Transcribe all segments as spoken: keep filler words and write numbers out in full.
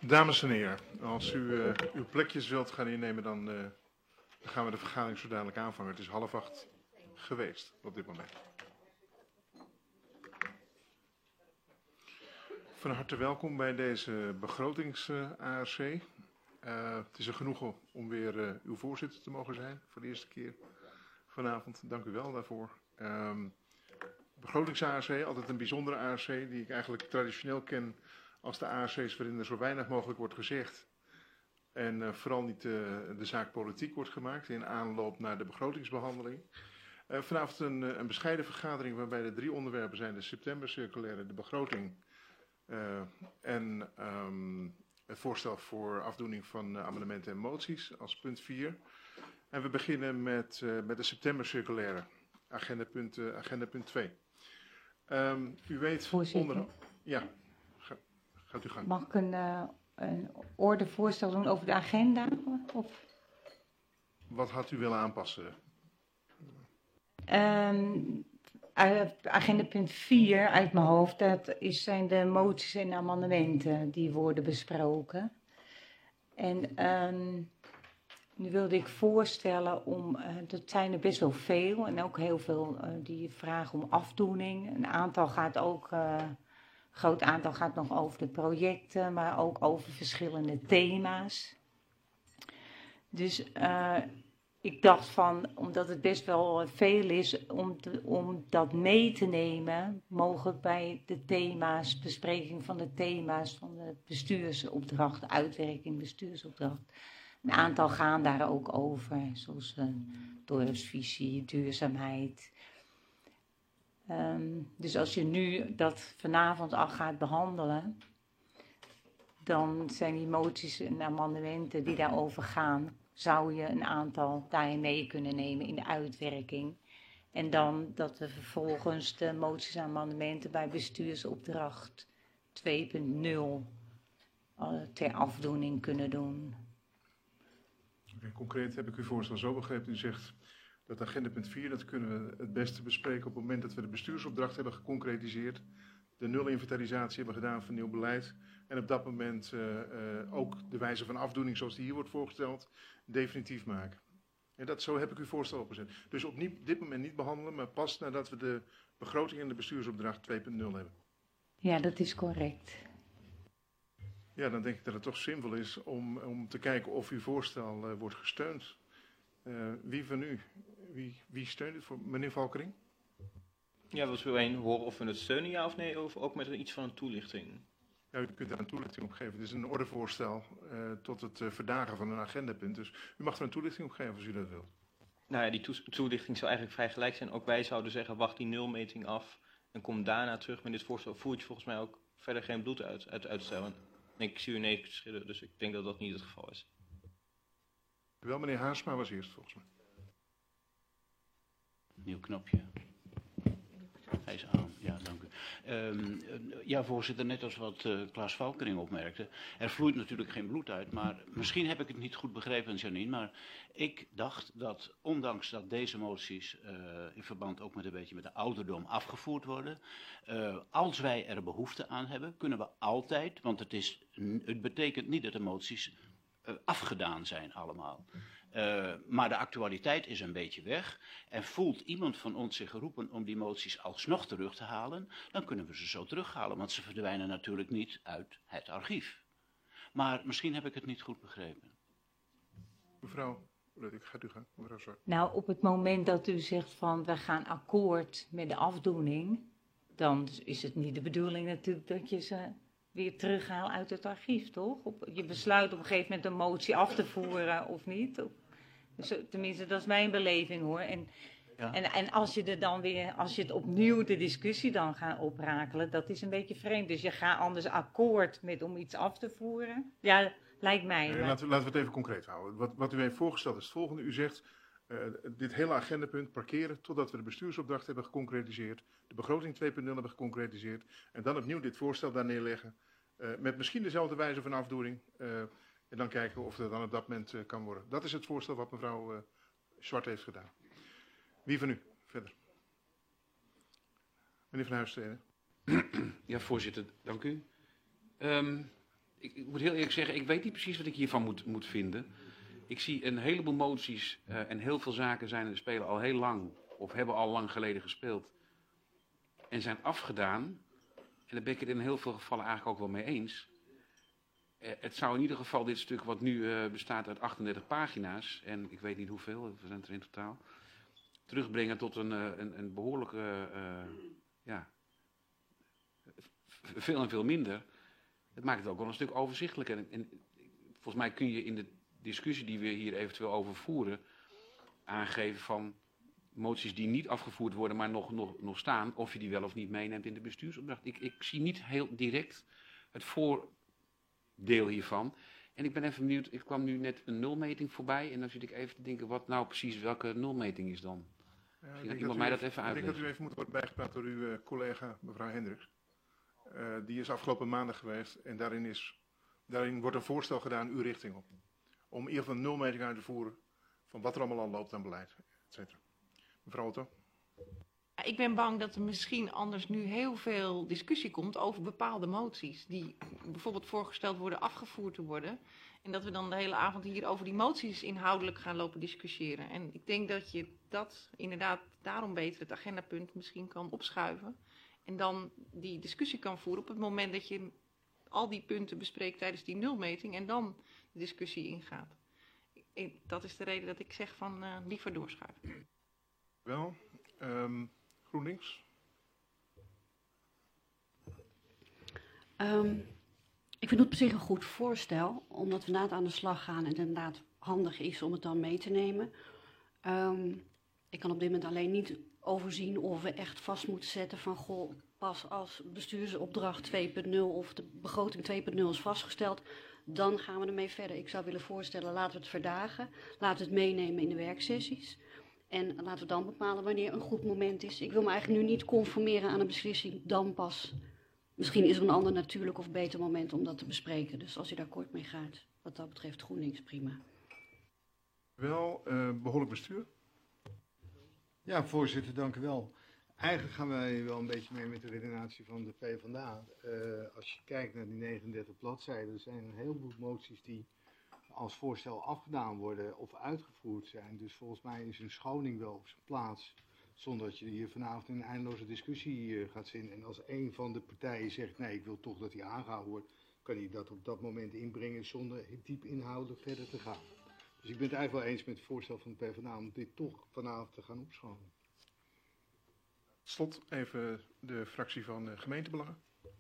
Dames en heren, als u uh, uw plekjes wilt gaan innemen, dan uh, gaan we de vergadering zo dadelijk aanvangen. Het is half acht geweest op dit moment. Van harte welkom bij deze begrotings-A R C. Uh, het is een genoegen om weer uh, uw voorzitter te mogen zijn voor de eerste keer vanavond. Dank u wel daarvoor. Um, Begrotings-A R C, altijd een bijzondere A R C die ik eigenlijk traditioneel ken als de A R C's waarin er zo weinig mogelijk wordt gezegd. En uh, vooral niet uh, de zaak politiek wordt gemaakt in aanloop naar de begrotingsbehandeling. Uh, vanavond een, een bescheiden vergadering waarbij de drie onderwerpen zijn: de septembercirculaire, de begroting uh, en um, het voorstel voor afdoening van uh, amendementen en moties als punt vier. En we beginnen met, uh, met de septembercirculaire, agenda punt, uh, agenda punt twee. Um, u weet Voorzitter. onder... Ja, ga, gaat u gang. Mag ik een, uh, een ordevoorstel doen over de agenda? Of? Wat had u willen aanpassen? Um, agenda punt vier uit mijn hoofd, dat is, zijn de moties en amendementen die worden besproken. En um, nu wilde ik voorstellen om, uh, dat zijn er best wel veel en ook heel veel uh, die vragen om afdoening. Een aantal gaat ook, uh, een groot aantal gaat nog over de projecten, maar ook over verschillende thema's. Dus uh, ik dacht van, omdat het best wel veel is, om, te, om dat mee te nemen, mogelijk bij de thema's, bespreking van de thema's van de bestuursopdracht, de uitwerking bestuursopdracht. Een aantal gaan daar ook over, zoals uh, dorpsvisie, duurzaamheid. Um, dus als je nu dat vanavond al gaat behandelen, dan zijn die moties en amendementen die daarover gaan, zou je een aantal daarin mee kunnen nemen in de uitwerking. En dan dat we vervolgens de moties en amendementen bij bestuursopdracht twee punt nul uh, ter afdoening kunnen doen. Okay, concreet heb ik uw voorstel zo begrepen. U zegt dat agenda punt vier, dat kunnen we het beste bespreken op het moment dat we de bestuursopdracht hebben geconcretiseerd. De nul-inventarisatie hebben gedaan van nieuw beleid. En op dat moment uh, uh, ook de wijze van afdoening zoals die hier wordt voorgesteld, definitief maken. En dat, zo heb ik uw voorstel opgezet. Dus op niet, dit moment niet behandelen, maar pas nadat we de begroting en de bestuursopdracht twee punt nul hebben. Ja, dat is correct. Ja, dan denk ik dat het toch zinvol is om, om te kijken of uw voorstel uh, wordt gesteund. Uh, wie van u? Wie, wie steunt het voor? Meneer Valkering? Ja, we willen horen of we het steunen, ja of nee, of ook met iets van een toelichting. Ja, u kunt daar een toelichting op geven. Het is een ordevoorstel uh, tot het uh, verdagen van een agendapunt. Dus u mag er een toelichting op geven als u dat wilt. Nou ja, die to toelichting zou eigenlijk vrij gelijk zijn. Ook wij zouden zeggen, wacht die nulmeting af en kom daarna terug met dit voorstel. Voert je volgens mij ook verder geen bloed uit, uit uitstellen. Ik zie u nee schudden, dus ik denk dat dat niet het geval is. Wel, meneer Haarsma was eerst volgens mij. Nieuw knopje. Hij is aan, ja, dank u. Um, ja, voorzitter, net als wat uh, Klaas Valkering opmerkte. Er vloeit natuurlijk geen bloed uit, maar misschien heb ik het niet goed begrepen, Janine. Maar ik dacht dat, ondanks dat deze moties uh, in verband ook met een beetje met de ouderdom afgevoerd worden. Uh, als wij er behoefte aan hebben, kunnen we altijd, want het, is, het betekent niet dat de moties uh, afgedaan zijn allemaal. Uh, maar de actualiteit is een beetje weg en voelt iemand van ons zich geroepen om die moties alsnog terug te halen, dan kunnen we ze zo terughalen, want ze verdwijnen natuurlijk niet uit het archief. Maar misschien heb ik het niet goed begrepen. Mevrouw, ik ga u gaan. Mevrouw, sorry. Nou, op het moment dat u zegt van we gaan akkoord met de afdoening, dan is het niet de bedoeling natuurlijk dat je ze weer terughaalt uit het archief, toch? Op, je besluit op een gegeven moment een motie af te voeren of niet. Dus, tenminste, dat is mijn beleving hoor. En, ja. en, en als je er dan weer, als je het opnieuw de discussie dan gaat oprakelen, dat is een beetje vreemd. Dus je gaat anders akkoord met om iets af te voeren. Ja, lijkt mij. Nee, maar... laten, we, laten we het even concreet houden. Wat, wat u heeft voorgesteld is het volgende. U zegt, uh, dit hele agendapunt parkeren totdat we de bestuursopdracht hebben geconcretiseerd, de begroting twee punt nul hebben geconcretiseerd en dan opnieuw dit voorstel daar neerleggen. Uh, met misschien dezelfde wijze van afdoening. Uh, en dan kijken of dat dan op dat moment uh, kan worden. Dat is het voorstel wat mevrouw uh, Zwart heeft gedaan. Wie van u? Verder. Meneer Van Huissteden. Ja, voorzitter, dank u. Um, ik, ik moet heel eerlijk zeggen, ik weet niet precies wat ik hiervan moet, moet vinden. Ik zie een heleboel moties uh, en heel veel zaken zijn en spelen al heel lang, of hebben al lang geleden gespeeld. En zijn afgedaan. En daar ben ik het in heel veel gevallen eigenlijk ook wel mee eens. Uh, het zou in ieder geval dit stuk, wat nu uh, bestaat uit achtendertig pagina's, en ik weet niet hoeveel, we zijn er in totaal, terugbrengen tot een, uh, een, een behoorlijke, uh, ja, veel en veel minder. Het maakt het ook wel een stuk overzichtelijker. En, en volgens mij kun je in de discussie die we hier eventueel over voeren, aangeven van moties die niet afgevoerd worden, maar nog, nog, nog staan, of je die wel of niet meeneemt in de bestuursopdracht. Ik, ik zie niet heel direct het voordeel hiervan. En ik ben even benieuwd, ik kwam nu net een nulmeting voorbij en dan zit ik even te denken wat nou precies welke nulmeting is dan. Ja, Misschien dat iemand mij dat even uitlegt. Ik denk dat u even moet worden bijgepraat door uw uh, collega mevrouw Hendricks. Uh, die is afgelopen maandag geweest en daarin, is, daarin wordt een voorstel gedaan uw richting op. Om in ieder geval een nulmeting uit te voeren van wat er allemaal al loopt aan beleid, et cetera. Mevrouw Otto? Ik ben bang dat er misschien anders nu heel veel discussie komt over bepaalde moties. Die bijvoorbeeld voorgesteld worden afgevoerd te worden. En dat we dan de hele avond hier over die moties inhoudelijk gaan lopen discussiëren. En ik denk dat je dat inderdaad daarom beter het agendapunt misschien kan opschuiven. En dan die discussie kan voeren op het moment dat je al die punten bespreekt tijdens die nulmeting. En dan de discussie ingaat. En dat is de reden dat ik zeg van uh, liever doorschuiven. Wel, um, GroenLinks. Um, ik vind het op zich een goed voorstel, omdat we inderdaad aan de slag gaan en het inderdaad handig is om het dan mee te nemen. Um, ik kan op dit moment alleen niet overzien of we echt vast moeten zetten van goh, pas als bestuursopdracht twee punt nul of de begroting twee punt nul is vastgesteld, dan gaan we ermee verder. Ik zou willen voorstellen, laten we het verdagen, laten we het meenemen in de werksessies. En laten we dan bepalen wanneer een goed moment is. Ik wil me eigenlijk nu niet conformeren aan een beslissing, dan pas. Misschien is er een ander natuurlijk of beter moment om dat te bespreken. Dus als u daar kort mee gaat, wat dat betreft GroenLinks, prima. Wel, uh, behoorlijk bestuur. Ja, voorzitter, dank u wel. Eigenlijk gaan wij wel een beetje mee met de redenatie van de PvdA. Uh, als je kijkt naar die negenendertig bladzijden, er zijn een heleboel moties die als voorstel afgedaan worden of uitgevoerd zijn. Dus volgens mij is een schoning wel op zijn plaats, zonder dat je hier vanavond in een eindeloze discussie uh, gaat zitten. En als een van de partijen zegt, nee, ik wil toch dat hij aangehouden wordt, kan hij dat op dat moment inbrengen zonder diep inhoudelijk verder te gaan. Dus ik ben het eigenlijk wel eens met het voorstel van de PvdA om dit toch vanavond te gaan opschonen. Tot slot even de fractie van uh, gemeentebelangen.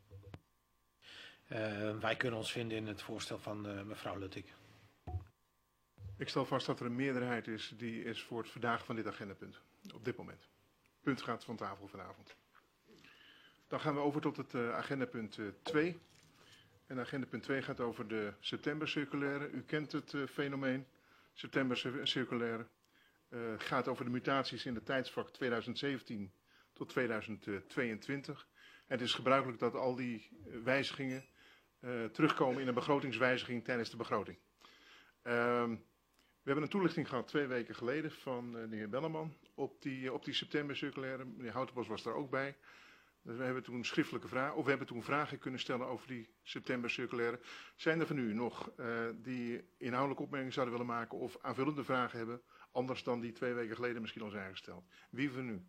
Uh, wij kunnen ons vinden in het voorstel van uh, mevrouw Luttig. Ik stel vast dat er een meerderheid is die is voor het verdagen van dit agendapunt. Op dit moment. Het punt gaat van tafel vanavond. Dan gaan we over tot het uh, agendapunt twee. Uh, en agendapunt twee gaat over de septembercirculaire. U kent het uh, fenomeen. Septembercirculaire uh, gaat over de mutaties in de tijdsvak tweeduizend zeventien tot tweeduizend tweeëntwintig. En het is gebruikelijk dat al die uh, wijzigingen uh, terugkomen in een begrotingswijziging tijdens de begroting. Uh, we hebben een toelichting gehad twee weken geleden van uh, de heer Belleman op die, uh, op die septembercirculaire. Meneer Houtenbos was daar ook bij. Dus we hebben toen schriftelijke vragen, of we hebben toen vragen kunnen stellen over die septembercirculaire. Zijn er van u nog uh, die inhoudelijke opmerkingen zouden willen maken of aanvullende vragen hebben, anders dan die twee weken geleden misschien al zijn gesteld? Wie van u?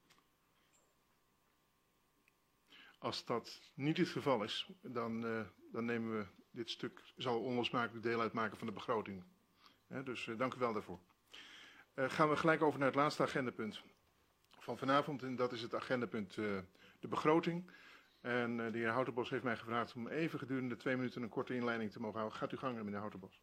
Als dat niet het geval is, dan, uh, dan nemen we dit stuk, zal onlosmakelijk deel uitmaken van de begroting. He, dus uh, dank u wel daarvoor. Uh, gaan we gelijk over naar het laatste agendapunt van vanavond. En dat is het agendapunt uh, de begroting. En uh, de heer Houtenbos heeft mij gevraagd om even gedurende twee minuten een korte inleiding te mogen houden. Gaat u gang, meneer Houtenbos.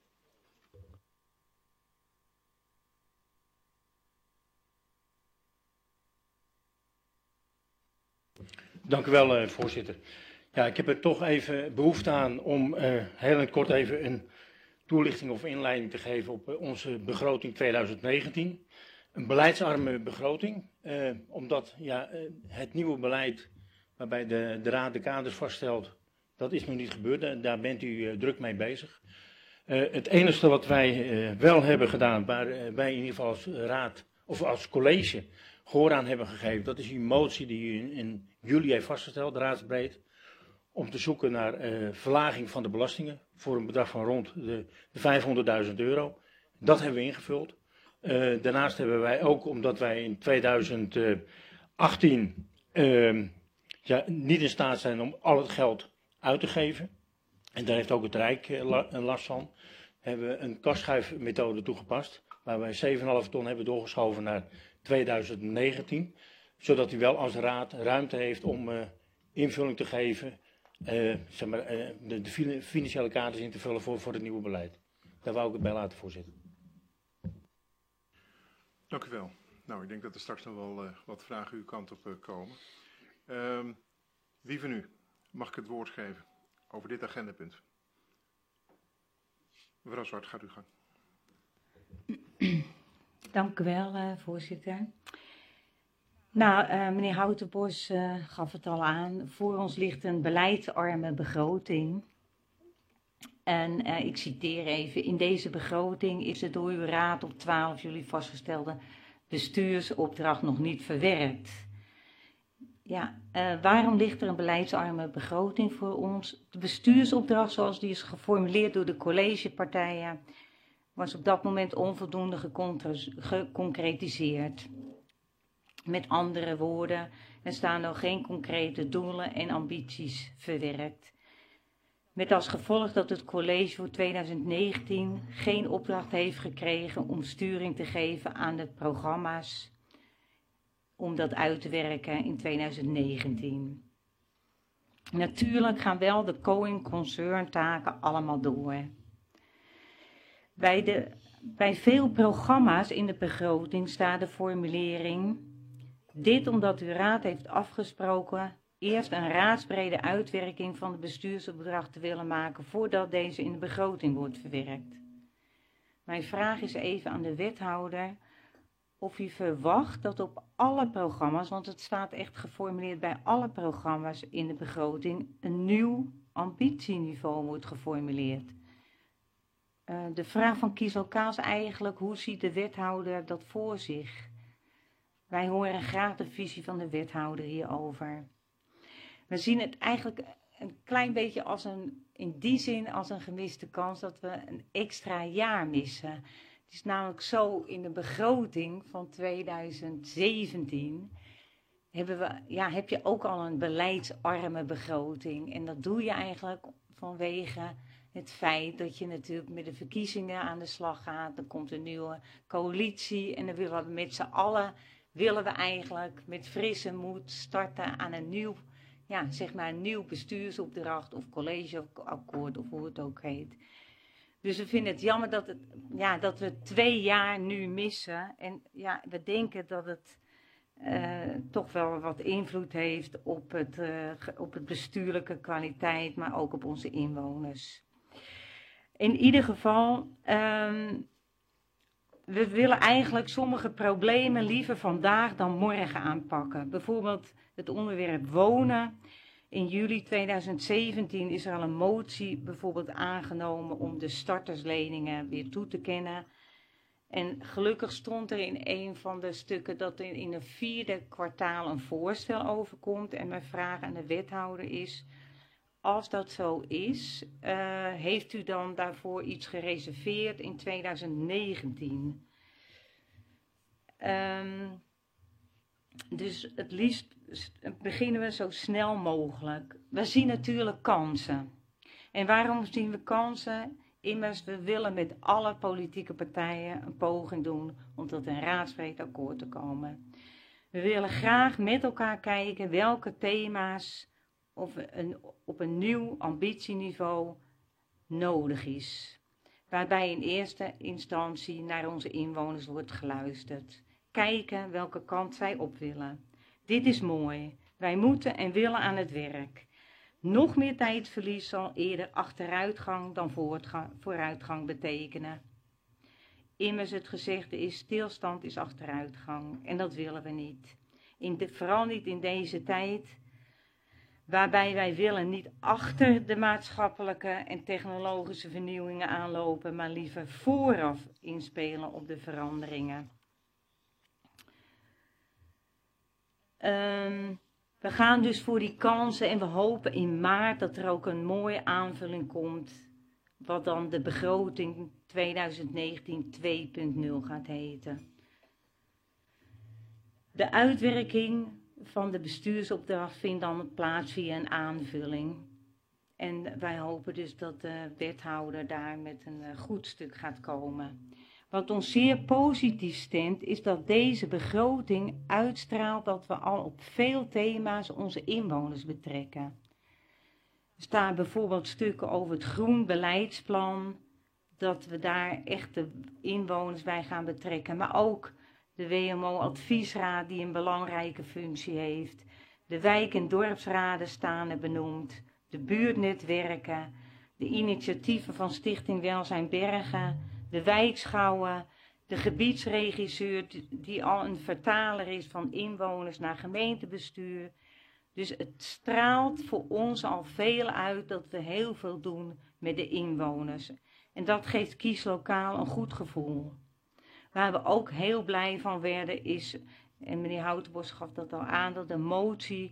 Dank u wel, uh, voorzitter. Ja, ik heb er toch even behoefte aan om uh, heel kort even een toelichting of inleiding te geven op uh, onze begroting tweeduizend negentien. Een beleidsarme begroting, uh, omdat ja, uh, het nieuwe beleid waarbij de, de Raad de kaders vaststelt, dat is nog niet gebeurd. Uh, daar bent u uh, druk mee bezig. Uh, het enige wat wij uh, wel hebben gedaan, waar uh, wij in ieder geval als Raad of als college gehoor aan hebben gegeven, dat is die motie die u in, in juli heeft vastgesteld, raadsbreed, om te zoeken naar uh, verlaging van de belastingen voor een bedrag van rond de, de vijfhonderdduizend euro. Dat hebben we ingevuld. Uh, daarnaast hebben wij ook, omdat wij in tweeduizend achttien uh, ja, niet in staat zijn om al het geld uit te geven, en daar heeft ook het Rijk uh, la, last van, hebben we een kastschuifmethode toegepast, waar wij zeven komma vijf ton hebben doorgeschoven naar tweeduizend negentien, zodat u wel als raad ruimte heeft om uh, invulling te geven, uh, zeg maar, uh, de, de financiële kaders in te vullen voor, voor het nieuwe beleid. Daar wou ik het bij laten, voorzitter. Dank u wel. Nou, ik denk dat er straks nog wel uh, wat vragen uw kant op uh, komen. Uh, wie van u mag ik het woord geven over dit agendapunt? Mevrouw Zwart, gaat u gang. Dank u wel, uh, voorzitter. Nou, uh, meneer Houtenbos uh, gaf het al aan. Voor ons ligt een beleidsarme begroting. En uh, ik citeer even. In deze begroting is de door uw raad op twaalf juli vastgestelde bestuursopdracht nog niet verwerkt. Ja, uh, waarom ligt er een beleidsarme begroting voor ons? De bestuursopdracht, zoals die is geformuleerd door de collegepartijen, was op dat moment onvoldoende geconcretiseerd. Met andere woorden, er staan nog geen concrete doelen en ambities verwerkt. Met als gevolg dat het college voor tweeduizend negentien geen opdracht heeft gekregen om sturing te geven aan de programma's, om dat uit te werken in tweeduizend negentien. Natuurlijk gaan wel de going concern taken allemaal door. Bij, de, bij veel programma's in de begroting staat de formulering: dit omdat uw raad heeft afgesproken eerst een raadsbrede uitwerking van de bestuursopdracht te willen maken voordat deze in de begroting wordt verwerkt. Mijn vraag is even aan de wethouder of u verwacht dat op alle programma's, want het staat echt geformuleerd bij alle programma's in de begroting, een nieuw ambitieniveau wordt geformuleerd. Uh, de vraag van Kieselka is eigenlijk, hoe ziet de wethouder dat voor zich? Wij horen graag de visie van de wethouder hierover. We zien het eigenlijk een klein beetje als een, in die zin als een gemiste kans dat we een extra jaar missen. Het is namelijk zo, in de begroting van tweeduizend zeventien hebben we, ja, heb je ook al een beleidsarme begroting. En dat doe je eigenlijk vanwege het feit dat je natuurlijk met de verkiezingen aan de slag gaat. Er komt een nieuwe coalitie en dan willen we met z'n allen, willen we eigenlijk met frisse moed starten aan een nieuw, ja, zeg maar een nieuw bestuursopdracht of collegeakkoord of hoe het ook heet. Dus we vinden het jammer dat, het, ja, dat we twee jaar nu missen. En ja, we denken dat het uh, toch wel wat invloed heeft op het, uh, op het bestuurlijke kwaliteit, maar ook op onze inwoners. In ieder geval, um, we willen eigenlijk sommige problemen liever vandaag dan morgen aanpakken. Bijvoorbeeld het onderwerp wonen. In juli tweeduizend zeventien is er al een motie bijvoorbeeld aangenomen om de startersleningen weer toe te kennen. En gelukkig stond er in een van de stukken dat er in het vierde kwartaal een voorstel overkomt. En mijn vraag aan de wethouder is, als dat zo is, uh, heeft u dan daarvoor iets gereserveerd in tweeduizend negentien? Um, dus het liefst beginnen we zo snel mogelijk. We zien natuurlijk kansen. En waarom zien we kansen? Immers, we willen met alle politieke partijen een poging doen om tot een raadsbreed akkoord te komen. We willen graag met elkaar kijken welke thema's of een, op een nieuw ambitieniveau nodig is. Waarbij in eerste instantie naar onze inwoners wordt geluisterd. Kijken welke kant zij op willen. Dit is mooi. Wij moeten en willen aan het werk. Nog meer tijdverlies zal eerder achteruitgang dan vooruitgang betekenen. Immers het gezegde is, stilstand is achteruitgang. En dat willen we niet. In de, vooral niet in deze tijd, waarbij wij willen niet achter de maatschappelijke en technologische vernieuwingen aanlopen, maar liever vooraf inspelen op de veranderingen. Um, We gaan dus voor die kansen en we hopen in maart dat er ook een mooie aanvulling komt, wat dan de begroting twintig negentien twee punt nul gaat heten. De uitwerking van de bestuursopdracht vindt dan plaats via een aanvulling. En wij hopen dus dat de wethouder daar met een goed stuk gaat komen. Wat ons zeer positief stemt, is dat deze begroting uitstraalt dat we al op veel thema's onze inwoners betrekken. Er staan bijvoorbeeld stukken over het groen beleidsplan, dat we daar echt de inwoners bij gaan betrekken. Maar ook de W M O-adviesraad die een belangrijke functie heeft. De wijk- en dorpsraden staan er benoemd. De buurtnetwerken, de initiatieven van Stichting Welzijn Bergen, de wijkschouwen, de gebiedsregisseur die al een vertaler is van inwoners naar gemeentebestuur. Dus het straalt voor ons al veel uit dat we heel veel doen met de inwoners. En dat geeft Kieslokaal een goed gevoel. Waar we ook heel blij van werden is, en meneer Houtenbos gaf dat al aan, dat de motie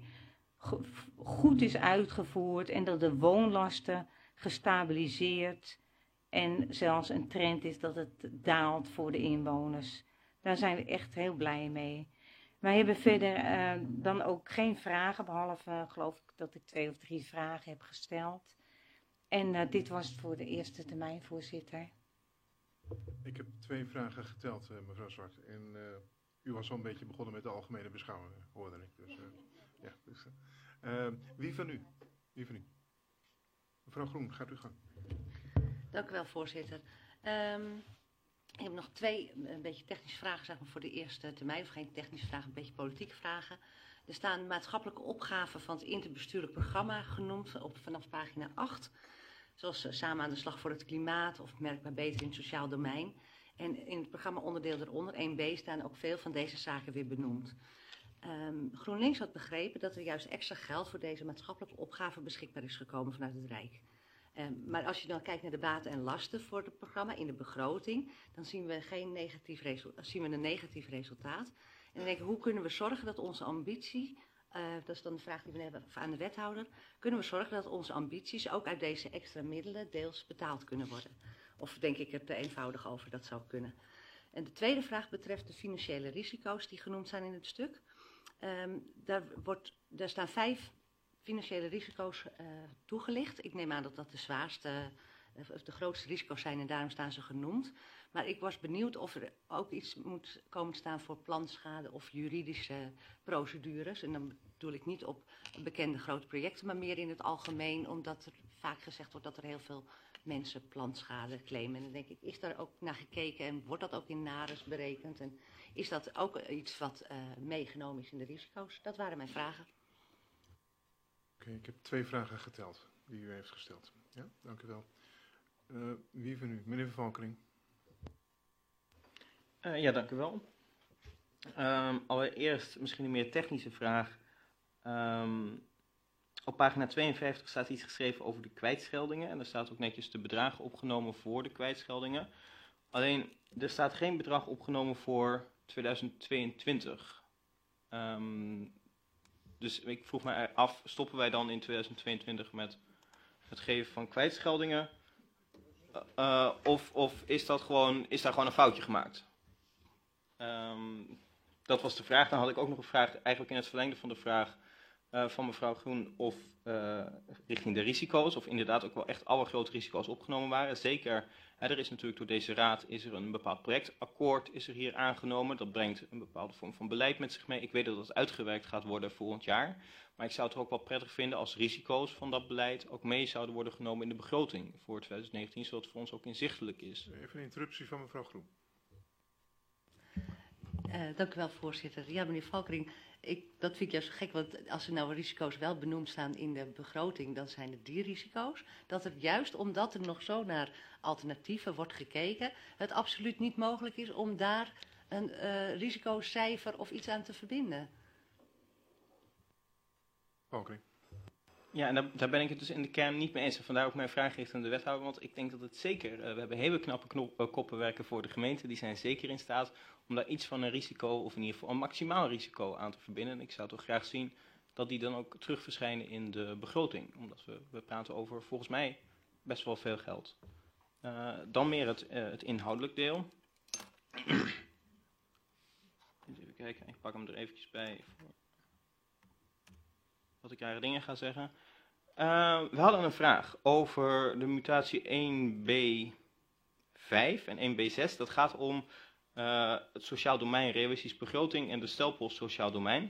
goed is uitgevoerd en dat de woonlasten gestabiliseerd en zelfs een trend is dat het daalt voor de inwoners. Daar zijn we echt heel blij mee. Wij hebben verder uh, dan ook geen vragen, behalve uh, geloof ik dat ik twee of drie vragen heb gesteld. En uh, dit was het voor de eerste termijn, voorzitter. Ik heb twee vragen geteld, uh, mevrouw Zwart. En uh, u was al een beetje begonnen met de algemene beschouwingen, hoorde ik. Dus, uh, ja, dus, uh, uh, wie van u? Wie van u? Mevrouw Groen, gaat u gang. Dank u wel, voorzitter. Um, ik heb nog twee een beetje technische vragen zeg maar, voor de eerste termijn. Of geen technische vragen, een beetje politieke vragen. Er staan maatschappelijke opgaven van het interbestuurlijk programma genoemd op, vanaf pagina acht. Zoals uh, samen aan de slag voor het klimaat of merkbaar beter in het sociaal domein. En in het programma onderdeel eronder, één B, staan ook veel van deze zaken weer benoemd. Um, GroenLinks had begrepen dat er juist extra geld voor deze maatschappelijke opgaven beschikbaar is gekomen vanuit het Rijk. Um, maar als je dan kijkt naar de baten en lasten voor het programma in de begroting, dan zien we, geen negatief resultaat, zien we een negatief resultaat. En dan denk ik, hoe kunnen we zorgen dat onze ambitie, uh, dat is dan de vraag die we hebben aan de wethouder, kunnen we zorgen dat onze ambities ook uit deze extra middelen deels betaald kunnen worden? Of denk ik er te eenvoudig over, dat zou kunnen. En de tweede vraag betreft de financiële risico's die genoemd zijn in het stuk. Um, daar, wordt, daar staan vijf financiële risico's uh, toegelicht. Ik neem aan dat dat de zwaarste, uh, of de grootste risico's zijn en daarom staan ze genoemd. Maar ik was benieuwd of er ook iets moet komen staan voor planschade of juridische procedures. En dan bedoel ik niet op bekende grote projecten, maar meer in het algemeen, omdat er vaak gezegd wordt dat er heel veel mensen planschade claimen. En dan denk ik, is daar ook naar gekeken en wordt dat ook in NARES berekend? En is dat ook iets wat uh, meegenomen is in de risico's? Dat waren mijn vragen. Oké, okay, ik heb twee vragen geteld die u heeft gesteld. Ja, dank u wel. Uh, wie van u? Meneer Van Valkering. Uh, ja, dank u wel. Um, allereerst misschien een meer technische vraag. Um, op pagina tweeënvijftig staat iets geschreven over de kwijtscheldingen. En er staat ook netjes de bedragen opgenomen voor de kwijtscheldingen. Alleen, er staat geen bedrag opgenomen voor tweeduizend tweeëntwintig. Um, dus ik vroeg me af, stoppen wij dan in tweeduizend tweeëntwintig met het geven van kwijtscheldingen? Uh, of of is, dat gewoon, is daar gewoon een foutje gemaakt? Um, dat was de vraag. Dan had ik ook nog een vraag, eigenlijk in het verlengde van de vraag uh, van mevrouw Groen, of uh, richting de risico's, of inderdaad ook wel echt alle grote risico's opgenomen waren. Zeker, hè, er is natuurlijk door deze raad is er een bepaald projectakkoord is er hier aangenomen. Dat brengt een bepaalde vorm van beleid met zich mee. Ik weet dat dat uitgewerkt gaat worden volgend jaar. Maar ik zou het ook wel prettig vinden als risico's van dat beleid ook mee zouden worden genomen in de begroting voor tweeduizend negentien, zodat het voor ons ook inzichtelijk is. Even een interruptie van mevrouw Groen. Uh, dank u wel, voorzitter. Ja, meneer Valkering, ik, dat vind ik juist gek, want als er nou risico's wel benoemd staan in de begroting, dan zijn het die risico's. Dat het juist omdat er nog zo naar alternatieven wordt gekeken, het absoluut niet mogelijk is om daar een uh, risicocijfer of iets aan te verbinden. Valkering. Ja, en daar, daar ben ik het dus in de kern niet mee eens. En vandaar ook mijn vraag richting de wethouder. Want ik denk dat het zeker, uh, we hebben hele knappe knop, uh, koppen werken voor de gemeente. Die zijn zeker in staat om daar iets van een risico, of in ieder geval een maximaal risico aan te verbinden. En ik zou toch graag zien dat die dan ook terug verschijnen in de begroting. Omdat we, we praten over volgens mij best wel veel geld. Uh, dan meer het, uh, het inhoudelijk deel. Even kijken, ik pak hem er eventjes bij. Voor wat ik rare dingen ga zeggen. Uh, we hadden een vraag over de mutatie één B vijf en één B zes. Dat gaat om uh, het sociaal domein, realistische begroting en de stelpost sociaal domein.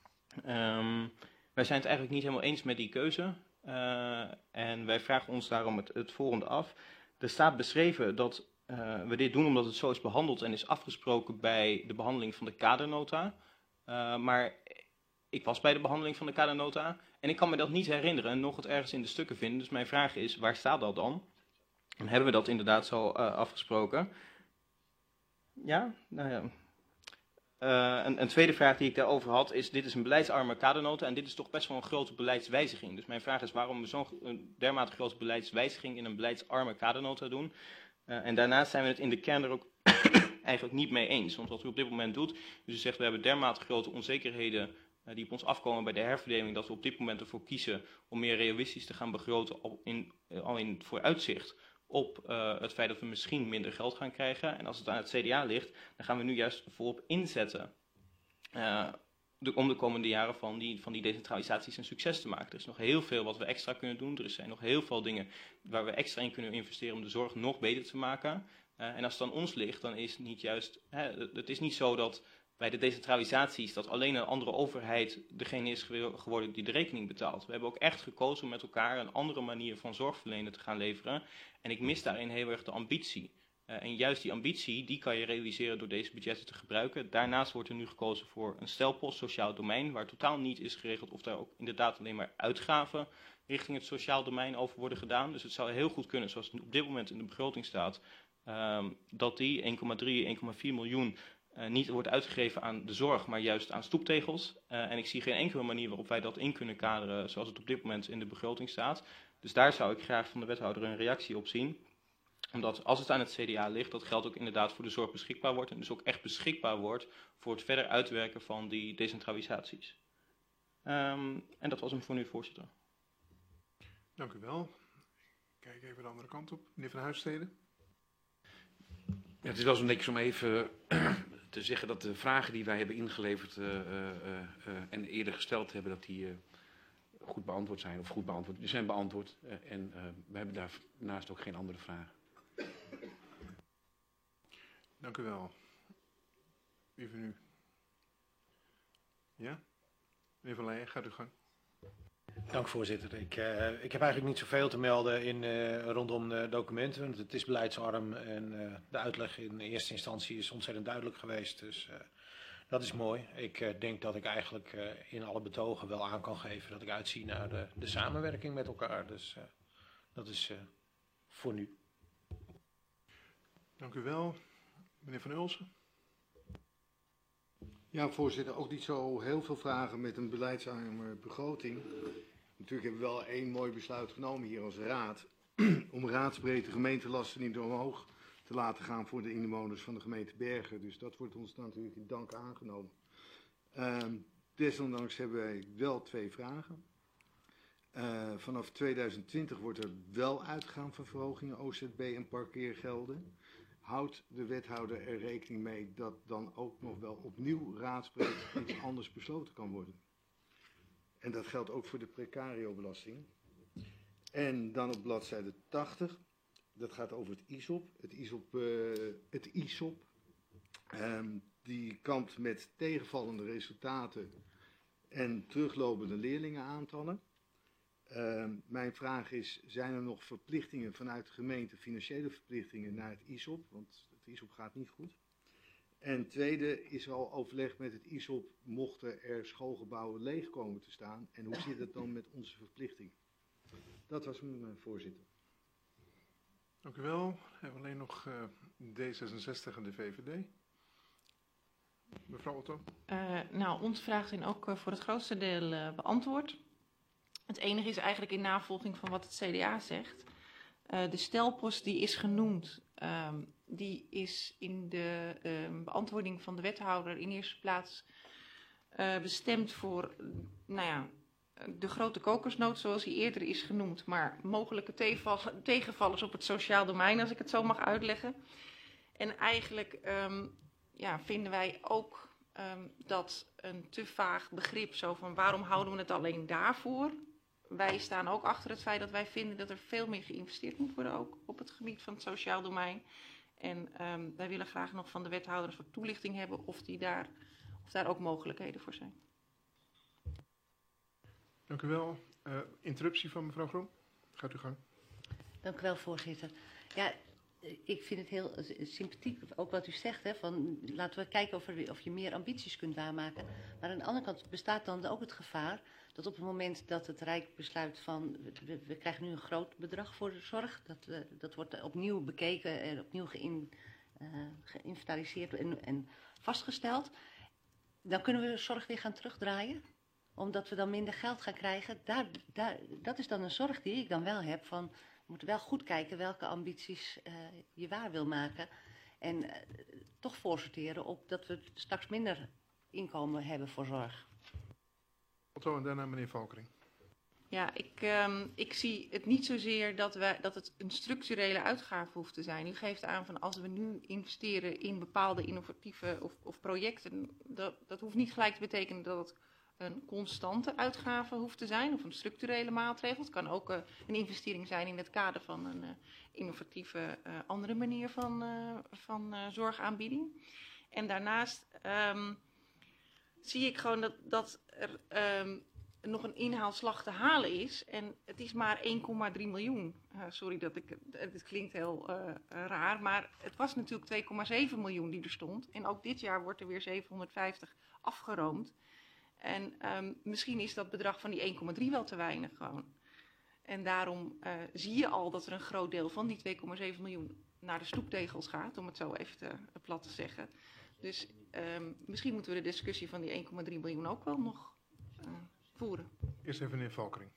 Um, wij zijn het eigenlijk niet helemaal eens met die keuze. Uh, en wij vragen ons daarom het, het volgende af. Er staat beschreven dat uh, we dit doen omdat het zo is behandeld en is afgesproken bij de behandeling van de kadernota. Uh, maar ik was bij de behandeling van de kadernota en ik kan me dat niet herinneren en nog het ergens in de stukken vinden. Dus mijn vraag is, waar staat dat dan? En hebben we dat inderdaad zo uh, afgesproken? Ja, nou ja. Uh, een, een tweede vraag die ik daarover had is, dit is een beleidsarme kadernota en dit is toch best wel een grote beleidswijziging. Dus mijn vraag is waarom we zo'n dermate grote beleidswijziging in een beleidsarme kadernota doen. Uh, en daarnaast zijn we het in de kern er ook eigenlijk niet mee eens. Want wat u op dit moment doet, dus u zegt we hebben dermate grote onzekerheden uh, die op ons afkomen bij de herverdeling, dat we op dit moment ervoor kiezen om meer realistisch te gaan begroten al in, uh, al in het vooruitzicht op uh, het feit dat we misschien minder geld gaan krijgen. En als het aan het C D A ligt, dan gaan we nu juist volop inzetten uh, de, om de komende jaren van die, van die decentralisaties een succes te maken. Er is nog heel veel wat we extra kunnen doen. Er zijn nog heel veel dingen waar we extra in kunnen investeren om de zorg nog beter te maken. Uh, en als het aan ons ligt, dan is het niet juist, hè, het is niet zo dat bij de decentralisaties dat alleen een andere overheid degene is geworden die de rekening betaalt. We hebben ook echt gekozen om met elkaar een andere manier van zorgverlenen te gaan leveren. En ik mis daarin heel erg de ambitie. Uh, en juist die ambitie, die kan je realiseren door deze budgetten te gebruiken. Daarnaast wordt er nu gekozen voor een stelpost sociaal domein, waar totaal niet is geregeld of daar ook inderdaad alleen maar uitgaven richting het sociaal domein over worden gedaan. Dus het zou heel goed kunnen, zoals het op dit moment in de begroting staat, um, dat die één komma drie, één komma vier miljoen uh, niet wordt uitgegeven aan de zorg, maar juist aan stoeptegels. Uh, en ik zie geen enkele manier waarop wij dat in kunnen kaderen zoals het op dit moment in de begroting staat. Dus daar zou ik graag van de wethouder een reactie op zien. Omdat als het aan het C D A ligt, dat geld ook inderdaad voor de zorg beschikbaar wordt. En dus ook echt beschikbaar wordt voor het verder uitwerken van die decentralisaties. Um, en dat was hem voor nu, voorzitter. Dank u wel. Kijk even de andere kant op. Meneer Van Huisstede. Ja, het is wel zo netjes om even te zeggen dat de vragen die wij hebben ingeleverd uh, uh, uh, en eerder gesteld hebben, dat die uh, goed beantwoord zijn of goed beantwoord. Die zijn beantwoord uh, en uh, we hebben daarnaast ook geen andere vragen. Dank u wel. Wie van u? Ja? Meneer Van Leijen, gaat u gang. Dank voorzitter. Ik, uh, ik heb eigenlijk niet zoveel te melden in, uh, rondom de documenten. Want het is beleidsarm en uh, de uitleg in eerste instantie is ontzettend duidelijk geweest. Dus uh, dat is mooi. Ik uh, denk dat ik eigenlijk uh, in alle betogen wel aan kan geven dat ik uitzie naar de, de samenwerking met elkaar. Dus uh, dat is uh, voor nu. Dank u wel. Meneer Van Ulsen. Ja, voorzitter, ook niet zo heel veel vragen met een beleidsarme begroting. Natuurlijk hebben we wel één mooi besluit genomen hier als raad om raadsbreedte gemeentelasten niet omhoog te laten gaan voor de inwoners van de gemeente Bergen. Dus dat wordt ons natuurlijk in dank aangenomen. Uh, desondanks hebben wij wel twee vragen. Uh, vanaf tweeduizend twintig wordt er wel uitgegaan van verhogingen O Z B en parkeergelden. Houdt de wethouder er rekening mee dat dan ook nog wel opnieuw raadsbreed iets anders besloten kan worden? En dat geldt ook voor de precario-belasting. En dan op bladzijde tachtig, dat gaat over het I S O P. Het I S O P, uh, het I S O P um, die kampt met tegenvallende resultaten en teruglopende leerlingenaantallen. Uh, mijn vraag is, zijn er nog verplichtingen vanuit de gemeente, financiële verplichtingen naar het I S O P? Want het I S O P gaat niet goed. En tweede, is er al overleg met het I S O P, mochten er schoolgebouwen leeg komen te staan? En hoe zit het dan met onze verplichtingen? Dat was hem, uh, voorzitter. Dank u wel. We hebben alleen nog uh, D zesenzestig en de V V D. Mevrouw Otto. Uh, nou, onze vragen zijn ook uh, voor het grootste deel uh, beantwoord. Het enige is eigenlijk in navolging van wat het C D A zegt. Uh, de stelpost die is genoemd, um, die is in de um, beantwoording van de wethouder in eerste plaats uh, bestemd voor, nou ja, de grote kokosnoot zoals die eerder is genoemd, maar mogelijke tegenval- tegenvallers op het sociaal domein, als ik het zo mag uitleggen. En eigenlijk um, ja, vinden wij ook um, dat een te vaag begrip, zo van waarom houden we het alleen daarvoor? Wij staan ook achter het feit dat wij vinden dat er veel meer geïnvesteerd moet worden, ook op het gebied van het sociaal domein. En um, wij willen graag nog van de wethouders wat toelichting hebben of, die daar, of daar ook mogelijkheden voor zijn. Dank u wel. Uh, interruptie van mevrouw Groen. Gaat u gang. Dank u wel, voorzitter. Ja, ik vind het heel sympathiek, ook wat u zegt, hè, van laten we kijken of, er, of je meer ambities kunt waarmaken. Maar aan de andere kant bestaat dan ook het gevaar dat op het moment dat het Rijk besluit van, we, we krijgen nu een groot bedrag voor de zorg, dat, uh, dat wordt opnieuw bekeken en opnieuw geïn, uh, geïnventariseerd en, en vastgesteld, dan kunnen we de zorg weer gaan terugdraaien, omdat we dan minder geld gaan krijgen. Daar, daar, dat is dan een zorg die ik dan wel heb van, we moeten wel goed kijken welke ambities uh, je waar wil maken. En uh, toch voorsorteren op dat we straks minder inkomen hebben voor zorg. Otto en daarna meneer Valkering. Ja, ik, um, ik zie het niet zozeer dat, wij, dat het een structurele uitgave hoeft te zijn. U geeft aan van als we nu investeren in bepaalde innovatieve of, of projecten, dat, dat hoeft niet gelijk te betekenen dat het een constante uitgave hoeft te zijn of een structurele maatregel. Het kan ook uh, een investering zijn in het kader van een uh, innovatieve uh, andere manier van, uh, van uh, zorgaanbieding. En daarnaast um, zie ik gewoon dat, dat er um, nog een inhaalslag te halen is. En het is maar één komma drie miljoen. Uh, sorry dat ik, het klinkt heel uh, raar, maar het was natuurlijk twee komma zeven miljoen die er stond. En ook dit jaar wordt er weer zevenhonderdvijftig afgeroomd. En um, misschien is dat bedrag van die één komma drie wel te weinig gewoon. En daarom uh, zie je al dat er een groot deel van die twee komma zeven miljoen naar de stoeptegels gaat, om het zo even te, plat te zeggen. Dus um, misschien moeten we de discussie van die één komma drie miljoen ook wel nog uh, voeren. Eerst even meneer Valkering.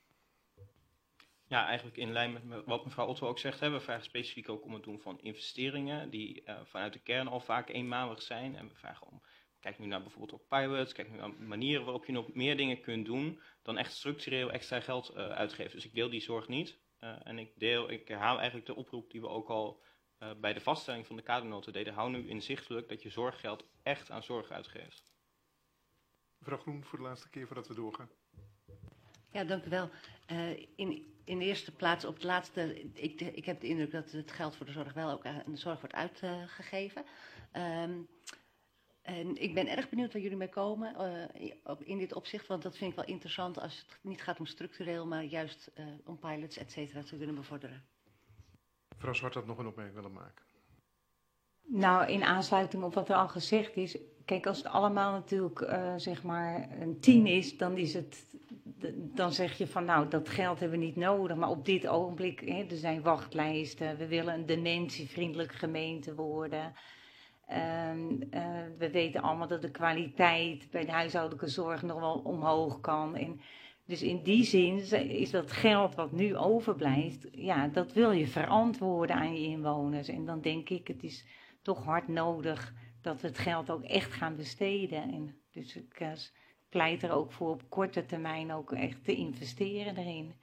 Ja, eigenlijk in lijn met wat mevrouw Otto ook zegt, hebben we vragen specifiek ook om het doen van investeringen die uh, vanuit de kern al vaak eenmalig zijn. En we vragen om, kijk nu naar bijvoorbeeld ook pilots, kijk nu naar manieren waarop je nog meer dingen kunt doen dan echt structureel extra geld uh, uitgeven. Dus ik deel die zorg niet. Uh, en ik, deel, ik herhaal eigenlijk de oproep die we ook al uh, bij de vaststelling van de kadernoten deden. Hou nu inzichtelijk dat je zorggeld echt aan zorg uitgeeft. Mevrouw Groen, voor de laatste keer voordat we doorgaan. Ja, dank u wel. Uh, in, in de eerste plaats, op het laatste, ik, ik heb de indruk dat het geld voor de zorg wel ook aan de zorg wordt uitgegeven. Uh, um, en ik ben erg benieuwd waar jullie mee komen uh, op, in dit opzicht, want dat vind ik wel interessant als het niet gaat om structureel, maar juist uh, om pilots, et cetera, te kunnen bevorderen. Mevrouw Zwart had nog een opmerking willen maken. Nou, in aansluiting op wat er al gezegd is, kijk, als het allemaal natuurlijk uh, zeg maar een tien is, dan is het, dan zeg je van nou, dat geld hebben we niet nodig. Maar op dit ogenblik, hè, er zijn wachtlijsten, we willen een dementievriendelijke gemeente worden. Uh, uh, we weten allemaal dat de kwaliteit bij de huishoudelijke zorg nog wel omhoog kan. En dus in die zin is dat geld wat nu overblijft, ja, dat wil je verantwoorden aan je inwoners. En dan denk ik, het is toch hard nodig dat we het geld ook echt gaan besteden. En dus ik uh, pleit er ook voor op korte termijn ook echt te investeren erin.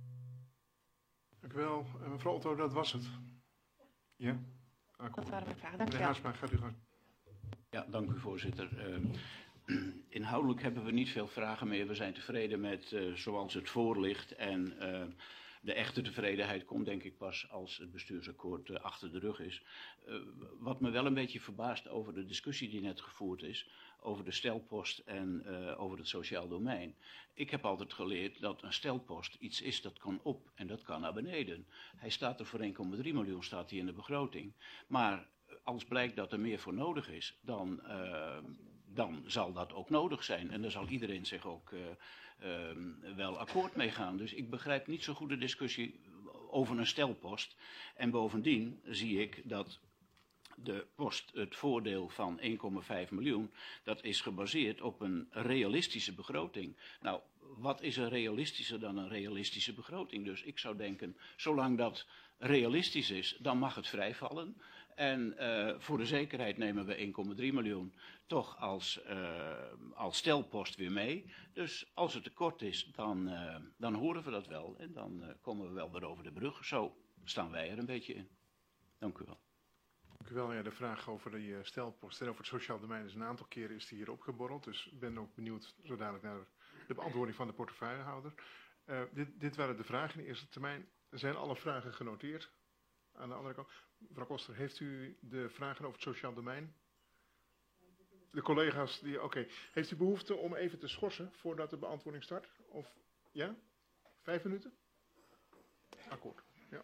Dank u wel. Uh, mevrouw Otto, dat was het. Ja? Ah, dat waren mijn vragen. Dank u wel. wel. Gaat u gang. Ja, dank u voorzitter. Uh, inhoudelijk hebben we niet veel vragen meer. We zijn tevreden met uh, zoals het voor ligt. En uh, de echte tevredenheid komt denk ik pas als het bestuursakkoord uh, achter de rug is. Uh, wat me wel een beetje verbaast over de discussie die net gevoerd is, over de stelpost en uh, over het sociaal domein. Ik heb altijd geleerd dat een stelpost iets is dat kan op en dat kan naar beneden. Hij staat er voor één komma drie miljoen, staat hij in de begroting. Maar als blijkt dat er meer voor nodig is, dan, uh, dan zal dat ook nodig zijn. En daar zal iedereen zich ook uh, uh, wel akkoord mee gaan. Dus ik begrijp niet zo goed de discussie over een stelpost. En bovendien zie ik dat de post, het voordeel van één komma vijf miljoen, dat is gebaseerd op een realistische begroting. Nou, wat is er realistischer dan een realistische begroting? Dus ik zou denken, zolang dat realistisch is, dan mag het vrijvallen. En uh, voor de zekerheid nemen we één komma drie miljoen toch als, uh, als stelpost weer mee. Dus als het tekort is, dan, uh, dan horen we dat wel. En dan uh, komen we wel weer over de brug. Zo staan wij er een beetje in. Dank u wel. Dank u wel. Ja, de vraag over de uh, stelpost en over het sociaal domein is een aantal keren is die hier opgeborreld. Dus ik ben ook benieuwd zo dadelijk naar de beantwoording van de portefeuillehouder. Uh, dit, dit waren de vragen in de eerste termijn. Zijn alle vragen genoteerd? Aan de andere kant, mevrouw Koster, heeft u de vragen over het sociaal domein? De collega's die, oké. Okay. Heeft u behoefte om even te schorsen voordat de beantwoording start? Of, ja? Vijf minuten? Akkoord, ja.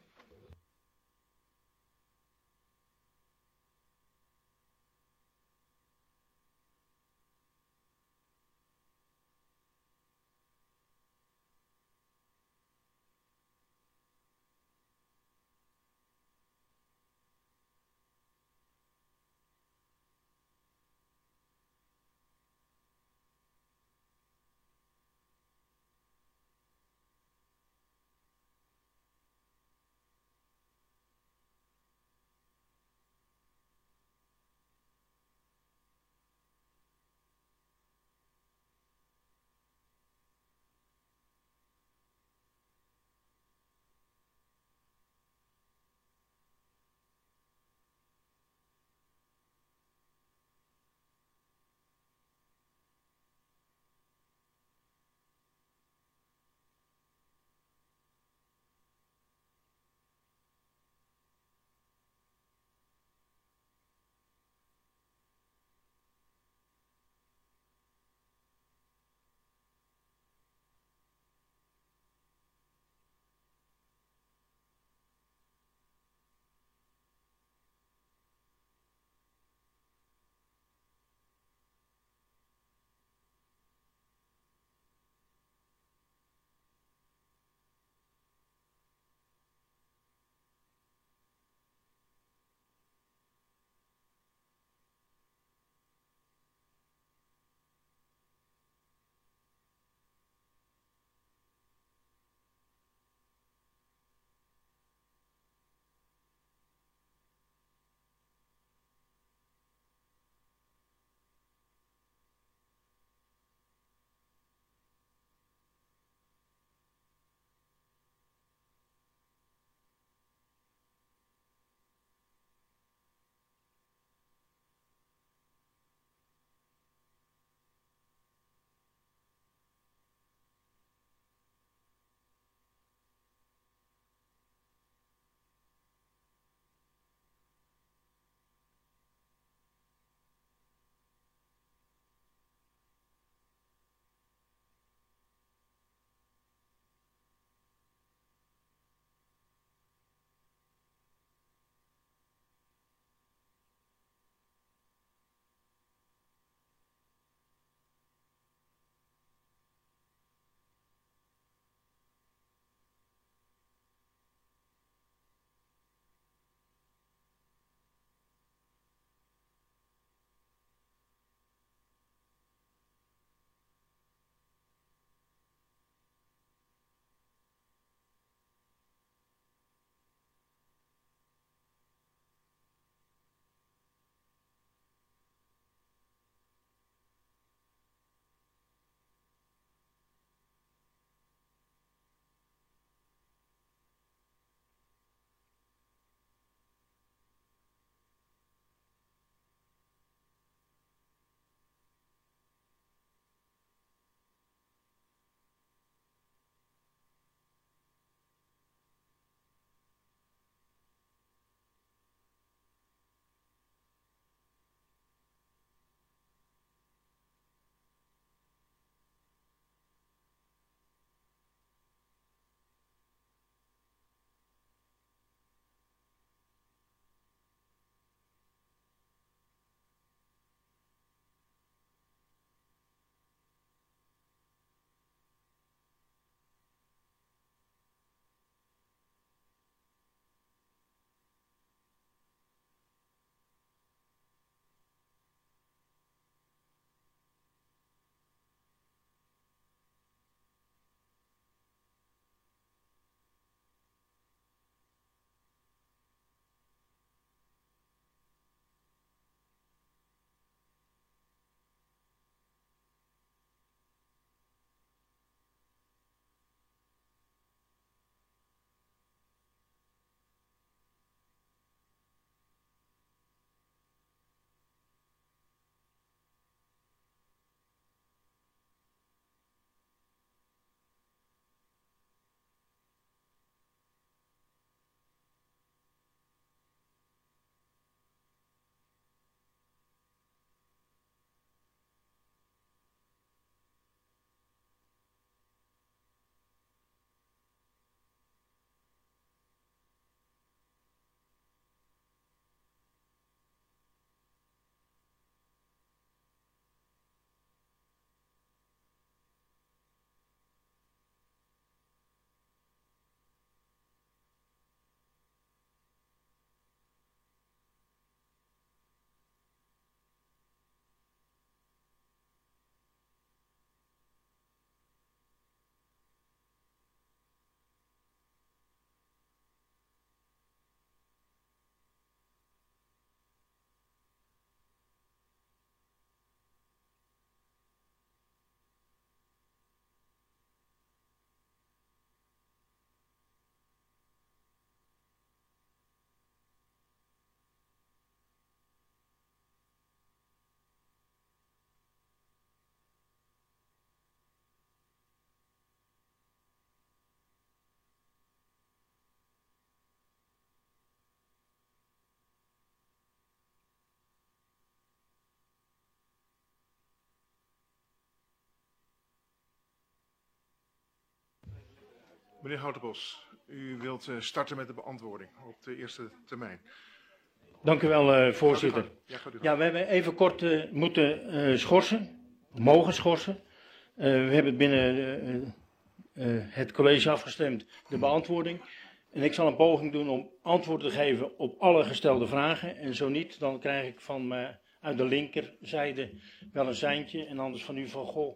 Meneer Houtenbos, u wilt uh, starten met de beantwoording op de eerste termijn. Dank u wel, uh, voorzitter. Gaat u gang. Ja, gaat u gang. Ja, we hebben even kort uh, moeten uh, schorsen, mogen schorsen. Uh, we hebben binnen uh, uh, het college afgestemd de beantwoording. En ik zal een poging doen om antwoord te geven op alle gestelde vragen. En zo niet, dan krijg ik van me uit de linkerzijde wel een seintje en anders van u van goh.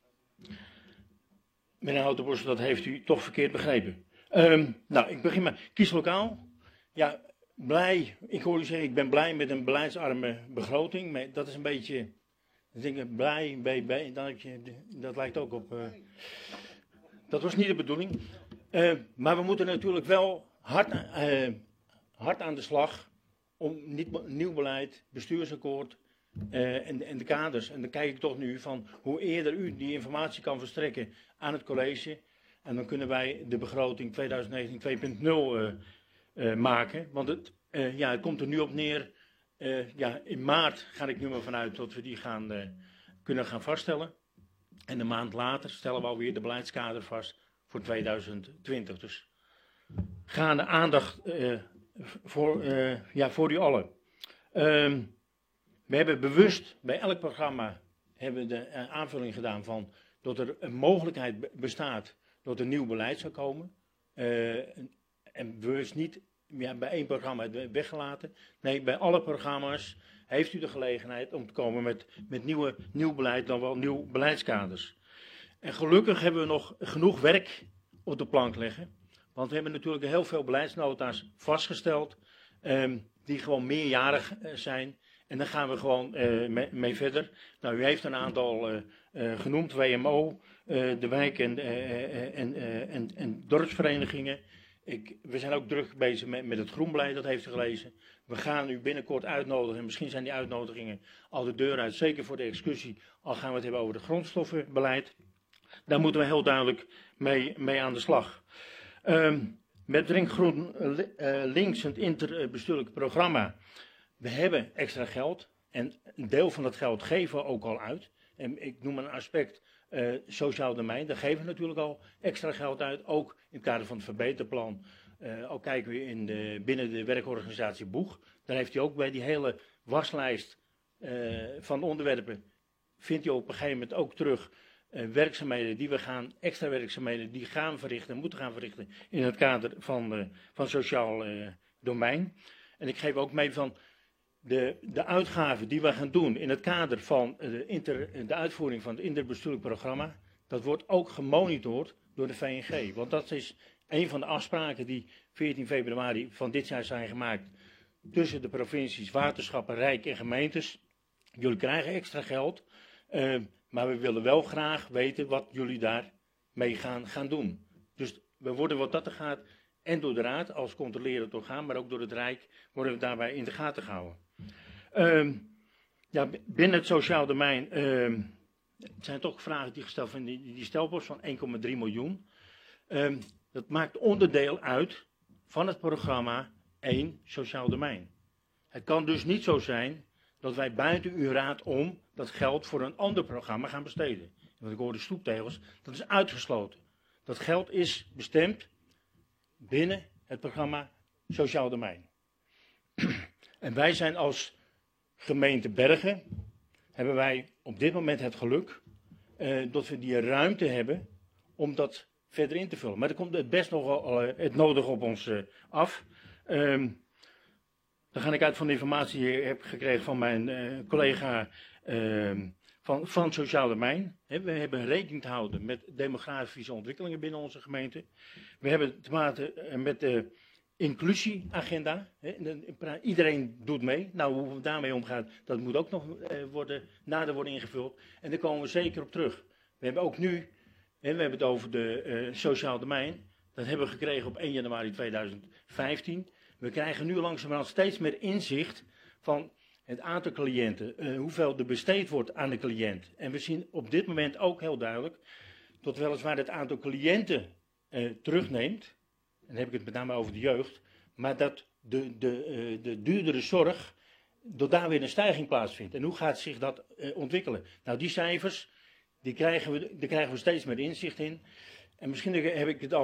Meneer Houtenbos, dat heeft u toch verkeerd begrepen. Um, nou, ik begin maar. Kieslokaal. Ja, blij. Ik hoor u zeggen, ik ben blij met een beleidsarme begroting. Maar dat is een beetje, ik denk, blij, bij, bij, dat, dat lijkt ook op. Uh, dat was niet de bedoeling. Uh, maar we moeten natuurlijk wel hard, uh, hard aan de slag om niet, nieuw beleid, bestuursakkoord uh, en, en de kaders. En dan kijk ik toch nu van hoe eerder u die informatie kan verstrekken aan het college. En dan kunnen wij de begroting twintig negentien twee punt nul uh, uh, maken. Want het, uh, ja, het komt er nu op neer. Uh, ja, in maart ga ik nu maar vanuit dat we die gaan, uh, kunnen gaan vaststellen. En een maand later stellen we alweer de beleidskader vast voor twintig twintig. Dus gaande aandacht uh, voor, uh, ja, voor u allen. Um, we hebben bewust bij elk programma hebben de uh, aanvulling gedaan van dat er een mogelijkheid bestaat dat er nieuw beleid zou komen. Uh, en, en bewust niet ja, bij één programma weggelaten. Nee, bij alle programma's heeft u de gelegenheid om te komen met, met nieuwe, nieuw beleid, dan wel nieuw beleidskaders. En gelukkig hebben we nog genoeg werk op de plank liggen. Want we hebben natuurlijk heel veel beleidsnota's vastgesteld, um, die gewoon meerjarig uh, zijn. En daar gaan we gewoon uh, mee, mee verder. Nou, u heeft een aantal uh, uh, genoemd, W M O, uh, de wijk- en, uh, en, uh, en, en dorpsverenigingen. Ik, we zijn ook druk bezig met, met het groenbeleid, dat heeft u gelezen. We gaan u binnenkort uitnodigen, en misschien zijn die uitnodigingen al de deur uit, zeker voor de excursie, al gaan we het hebben over het grondstoffenbeleid. Daar moeten we heel duidelijk mee, mee aan de slag. Um, met Drinkgroen uh, Links, het interbestuurlijke programma. We hebben extra geld en een deel van dat geld geven we ook al uit. En ik noem een aspect uh, sociaal domein, daar geven we natuurlijk al extra geld uit. Ook in het kader van het verbeterplan. Uh, ook kijken we in de, binnen de werkorganisatie Boeg. Daar heeft u ook bij die hele waslijst uh, van onderwerpen, vindt u op een gegeven moment ook terug uh, werkzaamheden die we gaan, extra werkzaamheden die gaan verrichten, moeten gaan verrichten in het kader van, uh, van sociaal uh, domein. En ik geef ook mee van de, de uitgaven die we gaan doen in het kader van de, inter, de uitvoering van het interbestuurlijk programma, dat wordt ook gemonitord door de V N G. Want dat is een van de afspraken die veertien februari van dit jaar zijn gemaakt tussen de provincies, waterschappen, rijk en gemeentes. Jullie krijgen extra geld, uh, maar we willen wel graag weten wat jullie daarmee gaan, gaan doen. Dus we worden wat dat er gaat, en door de Raad als controlerend orgaan, maar ook door het Rijk, worden we daarbij in de gaten gehouden. Uh, ja, binnen het sociaal domein uh, zijn toch vragen die gesteld zijn, die, die stelpost van één komma drie miljoen. Uh, dat maakt onderdeel uit van het programma één sociaal domein. Het kan dus niet zo zijn dat wij buiten uw raad om dat geld voor een ander programma gaan besteden. Want ik hoor de stoeptegels, dat is uitgesloten. Dat geld is bestemd binnen het programma Sociaal Domein. En wij zijn als gemeente Bergen, hebben wij op dit moment het geluk uh, dat we die ruimte hebben om dat verder in te vullen. Maar er komt het best nog wel uh, het nodig op ons uh, af. Um, dan ga ik uit van de informatie die ik heb gekregen van mijn uh, collega uh, van, van het Sociaal Domein. He, we hebben rekening te houden met demografische ontwikkelingen binnen onze gemeente. We hebben te maken met de inclusieagenda. He, iedereen doet mee. Nou, hoe we daarmee omgaan, dat moet ook nog uh, worden, nader worden ingevuld. En daar komen we zeker op terug. We hebben ook nu, he, we hebben het over de uh, Sociaal Domein. Dat hebben we gekregen op één januari tweeduizend vijftien. We krijgen nu langzamerhand steeds meer inzicht van het aantal cliënten, uh, hoeveel er besteed wordt aan de cliënt. En we zien op dit moment ook heel duidelijk dat weliswaar het aantal cliënten uh, terugneemt. En dan heb ik het met name over de jeugd. Maar dat de, de, uh, de duurdere zorg, dat daar weer een stijging plaatsvindt. En hoe gaat zich dat uh, ontwikkelen? Nou, die cijfers, die krijgen we, daar krijgen we steeds meer inzicht in. En misschien heb ik het al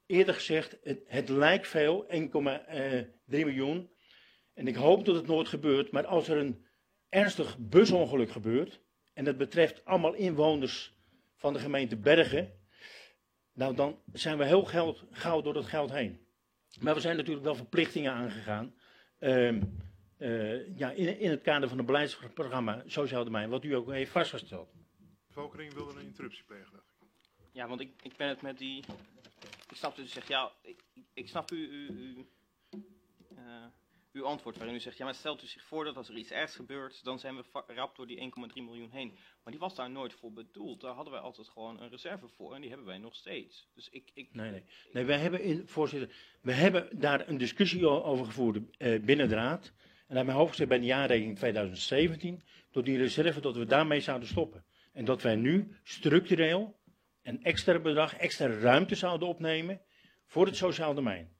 eerder gezegd, het, het lijkt veel, één komma drie miljoen. En ik hoop dat het nooit gebeurt, maar als er een ernstig busongeluk gebeurt, en dat betreft allemaal inwoners van de gemeente Bergen, nou dan zijn we heel geld, gauw door dat geld heen. Maar we zijn natuurlijk wel verplichtingen aangegaan, uh, uh, ja, in, in het kader van het beleidsprogramma Sociaal Domein, wat u ook heeft vastgesteld. Valkering wilde een interruptie plegen, dacht ik. Ja, want ik, ik ben het met die... Ik snap dus, u zegt, ja, ik, ik snap u, u, u, uh, uw antwoord waarin u zegt, ja, maar stelt u zich voor dat als er iets ergs gebeurt, dan zijn we rap door die één komma drie miljoen heen. Maar die was daar nooit voor bedoeld. Daar hadden wij altijd gewoon een reserve voor en die hebben wij nog steeds. Dus ik... ik nee, nee. Nee, wij hebben, in, voorzitter, we hebben daar een discussie over gevoerd uh, binnen de Raad. En naar mijn hoofd gezet bij de jaarrekening tweeduizend zeventien, door die reserve, dat we daarmee zouden stoppen. En dat wij nu structureel een extra bedrag, extra ruimte zouden opnemen voor het sociaal domein.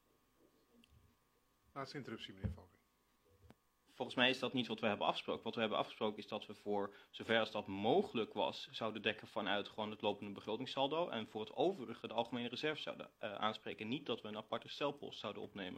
Laatste interruptie, meneer Valkering. Volgens mij is dat niet wat we hebben afgesproken. Wat we hebben afgesproken is dat we voor zover als dat mogelijk was, zouden dekken vanuit gewoon het lopende begrotingssaldo. En voor het overige de algemene reserve zouden uh, aanspreken. Niet dat we een aparte stelpost zouden opnemen.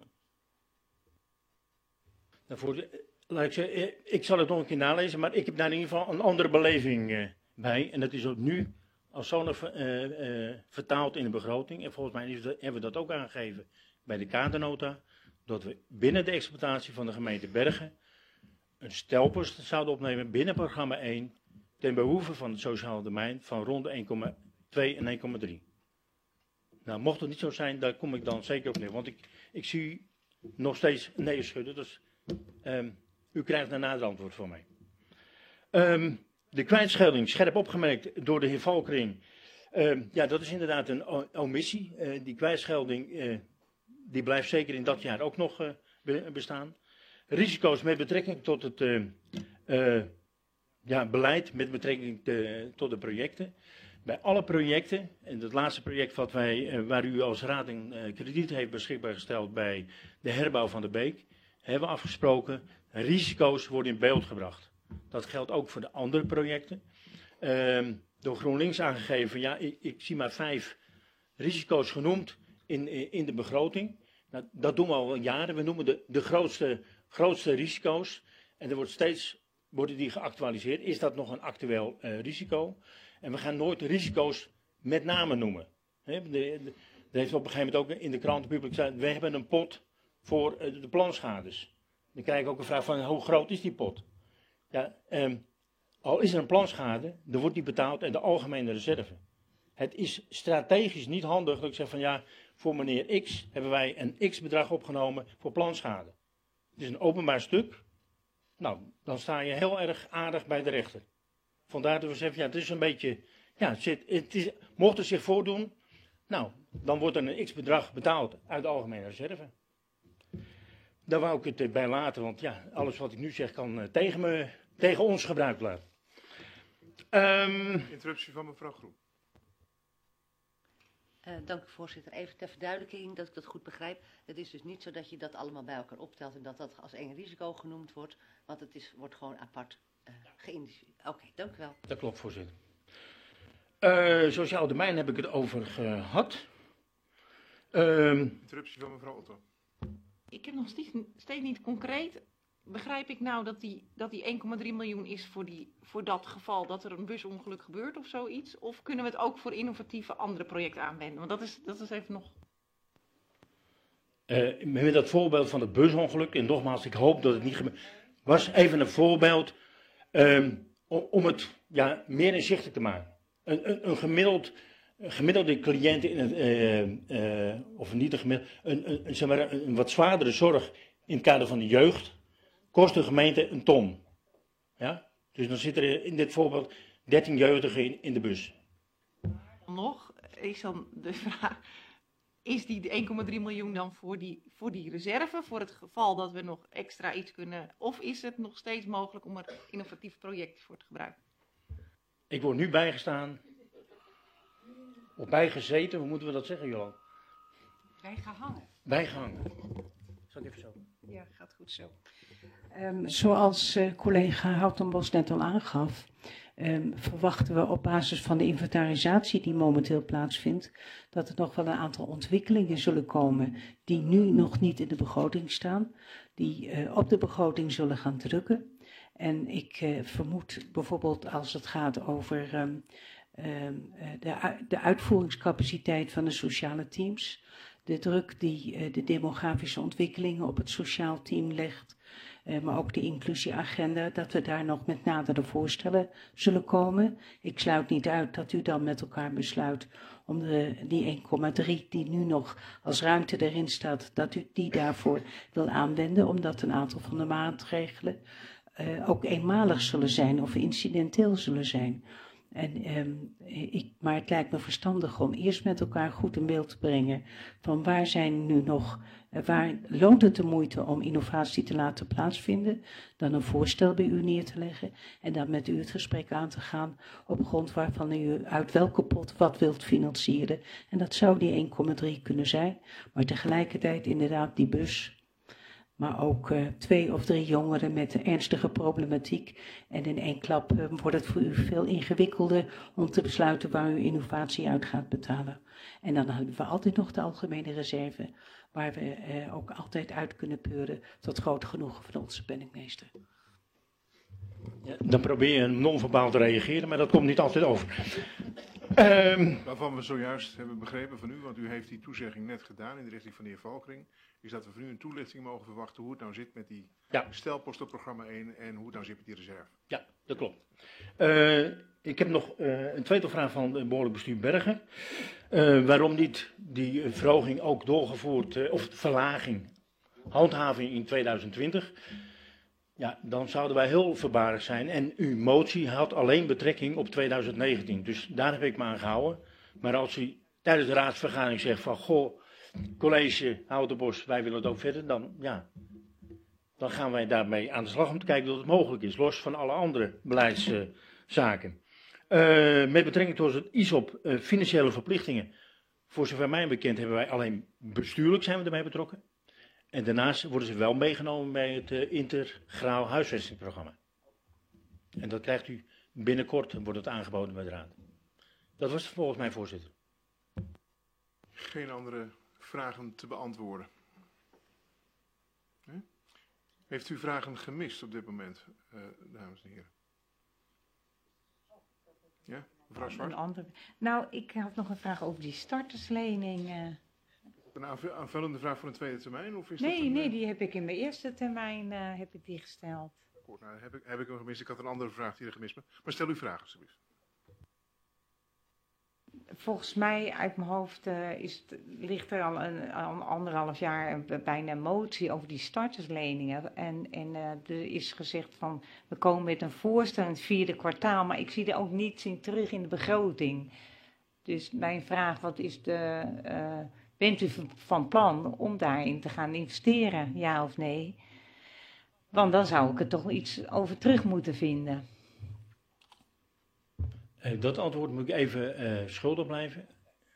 Nou, voor de, laat ik, zeggen, ik zal het nog een keer nalezen, maar ik heb daar in ieder geval een andere beleving uh, bij. En dat is ook nu als zo'n uh, uh, vertaald in de begroting. En volgens mij is dat, hebben we dat ook aangegeven bij de kadernota. Dat we binnen de exploitatie van de gemeente Bergen een stelpost zouden opnemen binnen programma één ten behoeve van het sociale domein van rond de één komma twee en één komma drie. Nou, mocht het niet zo zijn, daar kom ik dan zeker op neer. Want ik, ik zie nog steeds nee schudden, dus um, u krijgt een nader antwoord van mij. Um, de kwijtschelding, scherp opgemerkt door de heer Valkering. Um, ja, dat is inderdaad een omissie. Uh, die kwijtschelding uh, die blijft zeker in dat jaar ook nog uh, be bestaan. Risico's met betrekking tot het uh, uh, ja, beleid, met betrekking te, tot de projecten. Bij alle projecten, en het laatste project wat wij, uh, waar u als raad een uh, krediet heeft beschikbaar gesteld bij de herbouw van de Beek, hebben we afgesproken, risico's worden in beeld gebracht. Dat geldt ook voor de andere projecten. Uh, door GroenLinks aangegeven, ja, ik, ik zie maar vijf risico's genoemd in, in de begroting. Nou, dat doen we al jaren. We noemen de, de grootste, grootste risico's. En er wordt steeds worden die geactualiseerd. Is dat nog een actueel uh, risico? En we gaan nooit risico's met name noemen. He, de, de, er heeft op een gegeven moment ook in de kranten publiek gezegd, we hebben een pot voor uh, de planschades. Dan krijg ik ook een vraag van, hoe groot is die pot? Ja, um, al is er een planschade, er wordt die betaald uit de algemene reserve. Het is strategisch niet handig dat ik zeg van ja, voor meneer X hebben wij een X-bedrag opgenomen voor planschade. Het is een openbaar stuk. Nou, dan sta je heel erg aardig bij de rechter. Vandaar dat we zeggen, ja, het is een beetje, ja, het zit, het is, mocht het zich voordoen, nou, dan wordt er een X-bedrag betaald uit de algemene reserve. Daar wou ik het bij laten, want ja, alles wat ik nu zeg kan uh, tegen, me, tegen ons gebruikt worden. Um, Interruptie van mevrouw Groen. Uh, dank u voorzitter. Even ter verduidelijking dat ik dat goed begrijp. Het is dus niet zo dat je dat allemaal bij elkaar optelt en dat dat als één risico genoemd wordt. Want het is, wordt gewoon apart uh, geïndividueerd. Oké, okay, dank u wel. Dat klopt, voorzitter. Uh, sociaal domein heb ik het over gehad. Uh, Interruptie van mevrouw Otto. Ik heb nog steeds, steeds niet concreet. Begrijp ik nou dat die, dat die één komma drie miljoen is voor, die, voor dat geval dat er een busongeluk gebeurt of zoiets? Of kunnen we het ook voor innovatieve andere projecten aanwenden? Want dat is, dat is even nog... Uh, met dat voorbeeld van het busongeluk, en nogmaals, ik hoop dat het niet gebeurt, was even een voorbeeld um, om, om het ja, meer inzichtelijk te maken. Een, een, een, gemiddeld, een gemiddelde cliënt, in het, uh, uh, of niet een gemiddelde, een, een, een, zeg maar, een wat zwaardere zorg in het kader van de jeugd, kost de gemeente een ton. Ja? Dus dan zitten er in dit voorbeeld dertien jeugdigen in, in de bus. Nog is dan de vraag, is die één komma drie miljoen dan voor die, voor die reserve, voor het geval dat we nog extra iets kunnen, of is het nog steeds mogelijk om er innovatief project voor te gebruiken? Ik word nu bijgestaan, of bijgezeten, hoe moeten we dat zeggen, Johan? Bijgehangen. Bijgehangen. Zal ik even zo? Ja, gaat goed zo. Um, zoals uh, collega Houtenbos net al aangaf, um, verwachten we op basis van de inventarisatie die momenteel plaatsvindt, dat er nog wel een aantal ontwikkelingen zullen komen die nu nog niet in de begroting staan, die uh, op de begroting zullen gaan drukken. En ik uh, vermoed bijvoorbeeld als het gaat over um, um, de, de uitvoeringscapaciteit van de sociale teams, de druk die uh, de demografische ontwikkelingen op het sociaal team legt, uh, maar ook de inclusieagenda, dat we daar nog met nadere voorstellen zullen komen. Ik sluit niet uit dat u dan met elkaar besluit om de, die één komma drie die nu nog als ruimte erin staat, dat u die daarvoor wil aanwenden, omdat een aantal van de maatregelen uh, ook eenmalig zullen zijn of incidenteel zullen zijn. En, um, ik, maar het lijkt me verstandig om eerst met elkaar goed in beeld te brengen van waar zijn nu nog, uh, waar loont het de moeite om innovatie te laten plaatsvinden, dan een voorstel bij u neer te leggen en dan met u het gesprek aan te gaan op grond waarvan u uit welke pot wat wilt financieren. En dat zou die één komma drie kunnen zijn, maar tegelijkertijd inderdaad die bus. Maar ook uh, twee of drie jongeren met een ernstige problematiek. En in één klap uh, wordt het voor u veel ingewikkelder om te besluiten waar u innovatie uit gaat betalen. En dan hebben we altijd nog de algemene reserve, waar we uh, ook altijd uit kunnen peuren tot groot genoegen van onze penningmeester. Ja, dan probeer je non-verbaal te reageren, maar dat komt niet altijd over. Um, Waarvan we zojuist hebben begrepen van u, want u heeft die toezegging net gedaan in de richting van de heer Valkring, is dat we van u een toelichting mogen verwachten hoe het nou zit met die ja. stelpost op programma één en hoe het nou zit met die reserve. Ja, dat klopt. Uh, ik heb nog uh, een tweetal vraag van het behoorlijk bestuur Bergen. Uh, waarom niet die verhoging ook doorgevoerd, uh, of verlaging, handhaving in tweeduizend twintig? Ja, dan zouden wij heel verbaasd zijn. En uw motie had alleen betrekking op tweeduizend negentien. Dus daar heb ik me aan gehouden. Maar als u tijdens de raadsvergadering zegt van, goh, college Houtenbos, wij willen het ook verder, dan, ja, dan gaan wij daarmee aan de slag om te kijken dat het mogelijk is, los van alle andere beleidszaken. Uh, uh, met betrekking tot het I S O P, uh, financiële verplichtingen, voor zover mij bekend hebben wij alleen bestuurlijk zijn we ermee betrokken. En daarnaast worden ze wel meegenomen bij het uh, integraal huisvestingsprogramma. En dat krijgt u binnenkort, wordt het aangeboden bij de raad. Dat was het volgens mij, voorzitter. Geen andere vragen te beantwoorden. Nee? Heeft u vragen gemist op dit moment, uh, dames en heren? Ja, mevrouw Zwart? Een andere. Nou, ik had nog een vraag over die starterslening. Uh. Een aanvullende vraag voor een tweede termijn? Of is nee, dat een, nee, die heb ik in mijn eerste termijn uh, heb ik die gesteld. Goed, nou, heb ik, heb ik hem gemist. Ik had een andere vraag die er gemist was. Maar stel uw vraag, alsjeblieft. Volgens mij, uit mijn hoofd, uh, is het, ligt er al een, al anderhalf jaar een, bijna een motie over die startersleningen. En, en uh, er is gezegd van, we komen met een voorstel in het vierde kwartaal, maar ik zie er ook niets in terug in de begroting. Dus mijn vraag, wat is de... Uh, bent u van plan om daarin te gaan investeren, ja of nee? Want dan zou ik er toch iets over terug moeten vinden. Uh, dat antwoord moet ik even uh, schuldig blijven.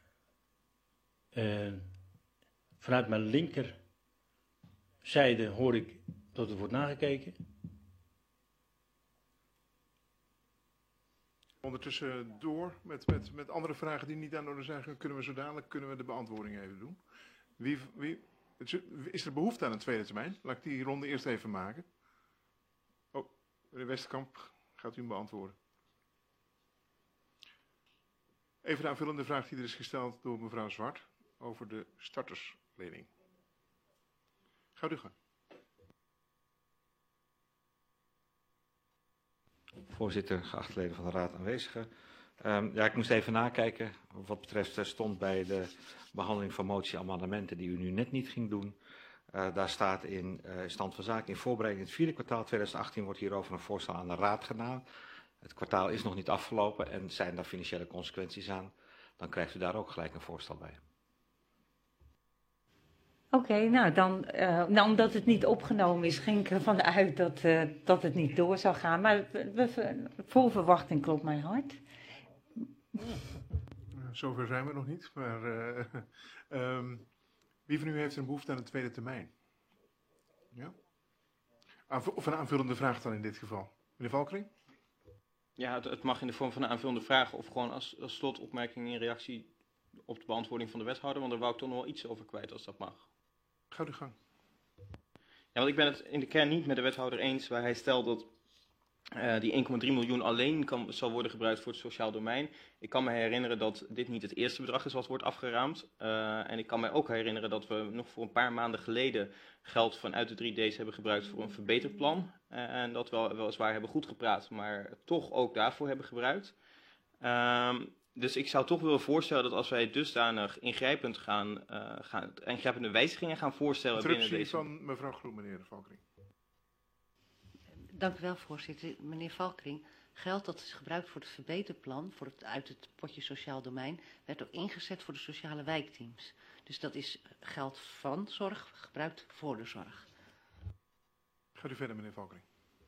Uh, vanuit mijn linkerzijde hoor ik dat het wordt nagekeken. Ondertussen door met, met, met andere vragen die niet aan de orde zijn, kunnen we zo dadelijk kunnen we de beantwoording even doen. Wie, wie, is er behoefte aan een tweede termijn? Laat ik die ronde eerst even maken. Oh, meneer Westerkamp, gaat u hem beantwoorden? Even de aanvullende vraag die er is gesteld door mevrouw Zwart over de starterslening. Gaat u gang. Voorzitter, geachte leden van de Raad aanwezigen. Um, ja, ik moest even nakijken wat betreft uh, stond bij de behandeling van motie-amendementen die u nu net niet ging doen. Uh, daar staat in uh, stand van zaken in voorbereiding in het vierde kwartaal tweeduizend achttien wordt hierover een voorstel aan de Raad gedaan. Het kwartaal is nog niet afgelopen en zijn daar financiële consequenties aan. Dan krijgt u daar ook gelijk een voorstel bij. Oké, okay, nou dan, uh, nou omdat het niet opgenomen is, ging ik ervan uit dat, uh, dat het niet door zou gaan. Maar we, we, vol verwachting klopt mijn hart. Zover zijn we nog niet, maar uh, um, wie van u heeft een behoefte aan een tweede termijn? Ja? Aanv- of een aanvullende vraag dan in dit geval. Meneer Valkering? Ja, het, het mag in de vorm van een aanvullende vraag of gewoon als, als slotopmerking in reactie op de beantwoording van de wethouder, want daar wou ik toch nog wel iets over kwijt als dat mag. Ga uw gang. Ja, want ik ben het in de kern niet met de wethouder eens waar hij stelt dat uh, die één komma drie miljoen alleen kan, zal worden gebruikt voor het sociaal domein. Ik kan me herinneren dat dit niet het eerste bedrag is wat wordt afgeraamd. Uh, en ik kan me ook herinneren dat we nog voor een paar maanden geleden geld vanuit de drie D's hebben gebruikt voor een verbeterplan. Uh, en dat we weliswaar hebben goed gepraat, maar toch ook daarvoor hebben gebruikt. Uh, dus ik zou toch willen voorstellen dat als wij dusdanig ingrijpend gaan, uh, gaan ingrijpende wijzigingen gaan voorstellen binnen Interruptie deze... van mevrouw Groen, meneer Valkering. Dank u wel, voorzitter. Meneer Valkering, geld dat is gebruikt voor het verbeterplan, voor het, uit het potje sociaal domein, werd ook ingezet voor de sociale wijkteams. Dus dat is geld van zorg gebruikt voor de zorg. Gaat u verder, meneer Valkering.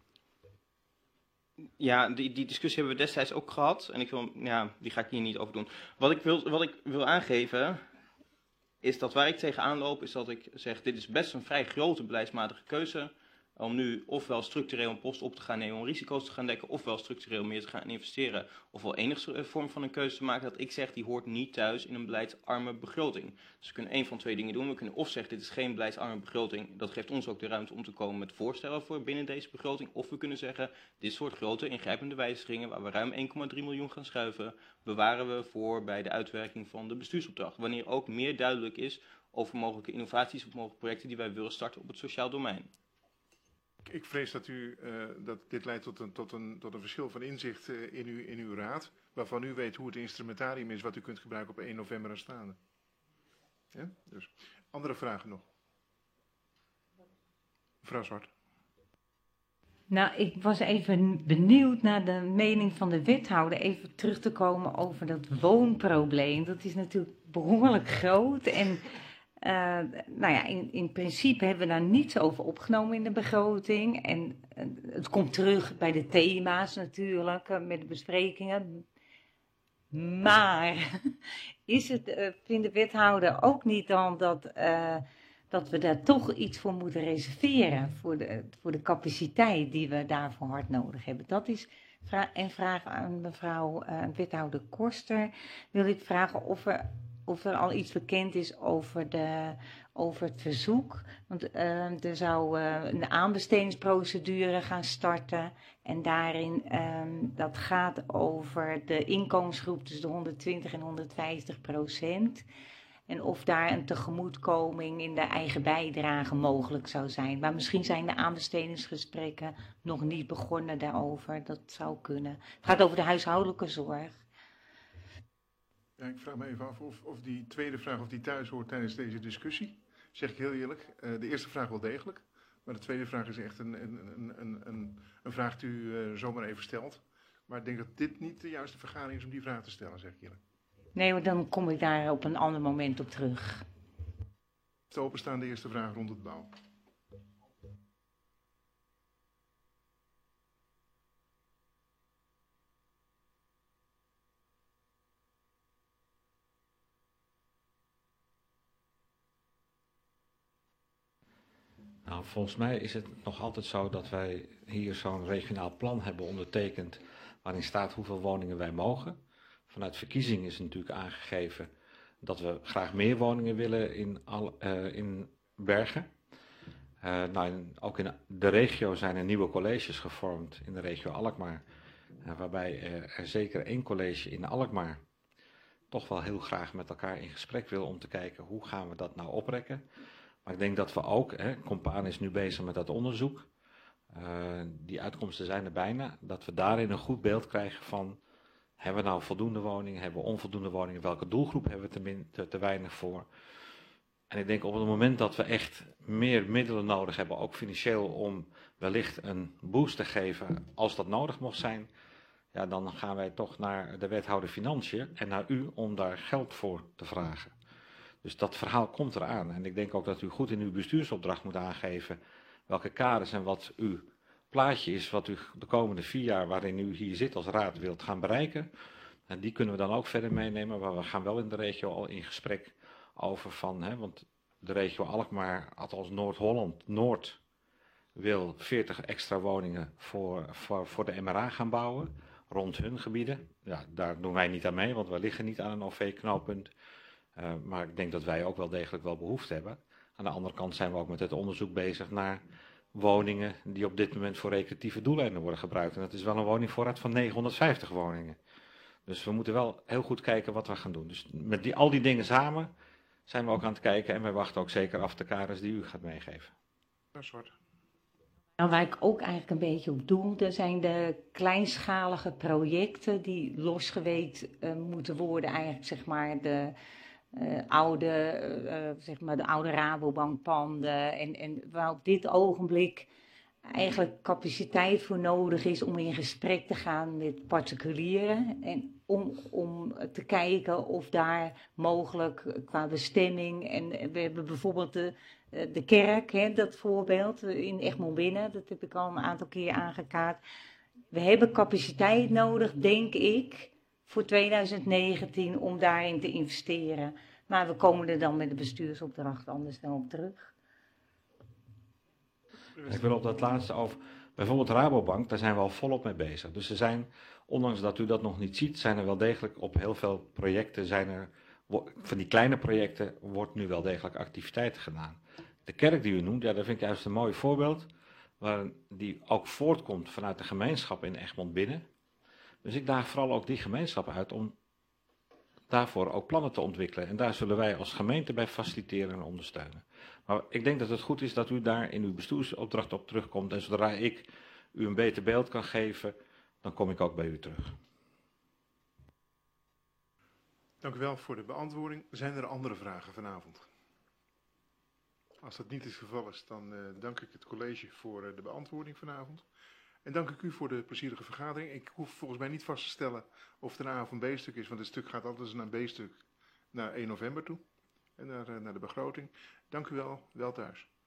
Ja, die, die discussie hebben we destijds ook gehad. En ik wil, ja, die ga ik hier niet over doen. Wat ik wil, wat ik wil aangeven, is dat waar ik tegenaan loop, is dat ik zeg, dit is best een vrij grote beleidsmatige keuze. Om nu ofwel structureel een post op te gaan nemen om risico's te gaan dekken, ofwel structureel meer te gaan investeren, ofwel enige vorm van een keuze te maken, dat ik zeg, die hoort niet thuis in een beleidsarme begroting. Dus we kunnen één van twee dingen doen. We kunnen of zeggen, dit is geen beleidsarme begroting, dat geeft ons ook de ruimte om te komen met voorstellen voor binnen deze begroting. Of we kunnen zeggen, dit soort grote ingrijpende wijzigingen, waar we ruim één komma drie miljoen gaan schuiven, bewaren we voor bij de uitwerking van de bestuursopdracht. Wanneer ook meer duidelijk is over mogelijke innovaties of mogelijke projecten die wij willen starten op het sociaal domein. Ik vrees dat, u, uh, dat dit leidt tot een, tot een, tot een verschil van inzicht uh, in, uw, in uw raad, waarvan u weet hoe het instrumentarium is wat u kunt gebruiken op één november aanstaande. Ja? Dus, andere vragen nog? Mevrouw Zwart. Nou, ik was even benieuwd naar de mening van de wethouder. Even terug te komen over dat woonprobleem. Dat is natuurlijk behoorlijk groot en... Uh, nou ja, in, in principe hebben we daar niets over opgenomen in de begroting. En uh, het komt terug bij de thema's natuurlijk, uh, met de besprekingen. Maar is het, uh, vindt de wethouder ook niet dan dat, uh, dat we daar toch iets voor moeten reserveren? Voor de, voor de capaciteit die we daarvoor hard nodig hebben. Dat is vra- en vraag aan mevrouw uh, wethouder Koster. Wil ik vragen of er... Of er al iets bekend is over, de, over het verzoek. Want uh, er zou uh, een aanbestedingsprocedure gaan starten. En daarin, um, dat gaat over de inkomensgroep tussen de honderdtwintig en honderdvijftig procent. En of daar een tegemoetkoming in de eigen bijdrage mogelijk zou zijn. Maar misschien zijn de aanbestedingsgesprekken nog niet begonnen daarover. Dat zou kunnen. Het gaat over de huishoudelijke zorg. Ja, ik vraag me even af of, of die tweede vraag of die thuis hoort tijdens deze discussie. Zeg ik heel eerlijk. Uh, de eerste vraag wel degelijk. Maar de tweede vraag is echt een, een, een, een, een, een vraag die u uh, zomaar even stelt. Maar ik denk dat dit niet de juiste vergadering is om die vraag te stellen, zeg ik eerlijk. Nee, maar dan kom ik daar op een ander moment op terug. De openstaande eerste vraag rond het bouw. Nou, volgens mij is het nog altijd zo dat wij hier zo'n regionaal plan hebben ondertekend waarin staat hoeveel woningen wij mogen. Vanuit verkiezing is natuurlijk aangegeven dat we graag meer woningen willen in, al, uh, in Bergen. Uh, nou, in, ook in de regio zijn er nieuwe colleges gevormd in de regio Alkmaar. Uh, waarbij uh, er zeker één college in Alkmaar toch wel heel graag met elkaar in gesprek wil om te kijken hoe gaan we dat nou oprekken. Maar ik denk dat we ook, hè, Compaan is nu bezig met dat onderzoek, uh, die uitkomsten zijn er bijna, dat we daarin een goed beeld krijgen van, hebben we nou voldoende woningen, hebben we onvoldoende woningen, welke doelgroep hebben we te, min, te, te weinig voor. En ik denk op het moment dat we echt meer middelen nodig hebben, ook financieel, om wellicht een boost te geven, als dat nodig mocht zijn, ja, dan gaan wij toch naar de wethouder Financiën en naar u om daar geld voor te vragen. Dus dat verhaal komt eraan. En ik denk ook dat u goed in uw bestuursopdracht moet aangeven welke kaders en wat uw plaatje is, wat u de komende vier jaar waarin u hier zit als raad wilt gaan bereiken. En die kunnen we dan ook verder meenemen, maar we gaan wel in de regio al in gesprek over van, hè, want de regio Alkmaar, althans Noord-Holland, Noord, wil veertig extra woningen voor, voor, voor de M R A gaan bouwen, rond hun gebieden. Ja, daar doen wij niet aan mee, want we liggen niet aan een O V-knooppunt. Uh, maar ik denk dat wij ook wel degelijk wel behoefte hebben. Aan de andere kant zijn we ook met het onderzoek bezig naar woningen die op dit moment voor recreatieve doeleinden worden gebruikt. En dat is wel een woningvoorraad van negenhonderdvijftig woningen. Dus we moeten wel heel goed kijken wat we gaan doen. Dus met die, al die dingen samen zijn we ook aan het kijken en wij wachten ook zeker af de kaders die u gaat meegeven. Dat is wat. Nou, waar ik ook eigenlijk een beetje op doelde, zijn de kleinschalige projecten die losgeweekt uh, moeten worden. Eigenlijk zeg maar de uh, oude, uh, zeg maar de oude Rabobankpanden. En, en waar op dit ogenblik eigenlijk capaciteit voor nodig is om in gesprek te gaan met particulieren. En om, om te kijken of daar mogelijk qua bestemming. En we hebben bijvoorbeeld de, de kerk, hè, dat voorbeeld in Egmond Binnen. Dat heb ik al een aantal keer aangekaart. We hebben capaciteit nodig, denk ik, voor twintig negentien om daarin te investeren. Maar we komen er dan met de bestuursopdracht anders dan op terug. Ik wil op dat laatste over, bijvoorbeeld Rabobank, daar zijn we al volop mee bezig. Dus er zijn, ondanks dat u dat nog niet ziet, zijn er wel degelijk op heel veel projecten, zijn er, van die kleine projecten wordt nu wel degelijk activiteit gedaan. De kerk die u noemt, ja, dat vind ik juist een mooi voorbeeld, waar die ook voortkomt vanuit de gemeenschap in Egmond Binnen. Dus ik daag vooral ook die gemeenschap uit om daarvoor ook plannen te ontwikkelen. En daar zullen wij als gemeente bij faciliteren en ondersteunen. Maar ik denk dat het goed is dat u daar in uw bestuursopdracht op terugkomt. En zodra ik u een beter beeld kan geven, dan kom ik ook bij u terug. Dank u wel voor de beantwoording. Zijn er andere vragen vanavond? Als dat niet het geval is, dan uh, dank ik het college voor uh, de beantwoording vanavond. En dank ik u voor de plezierige vergadering. Ik hoef volgens mij niet vast te stellen of het een A of een B-stuk is, want het stuk gaat altijd naar een B-stuk naar één november toe. En naar, uh, naar de begroting. Dank u wel, wel thuis.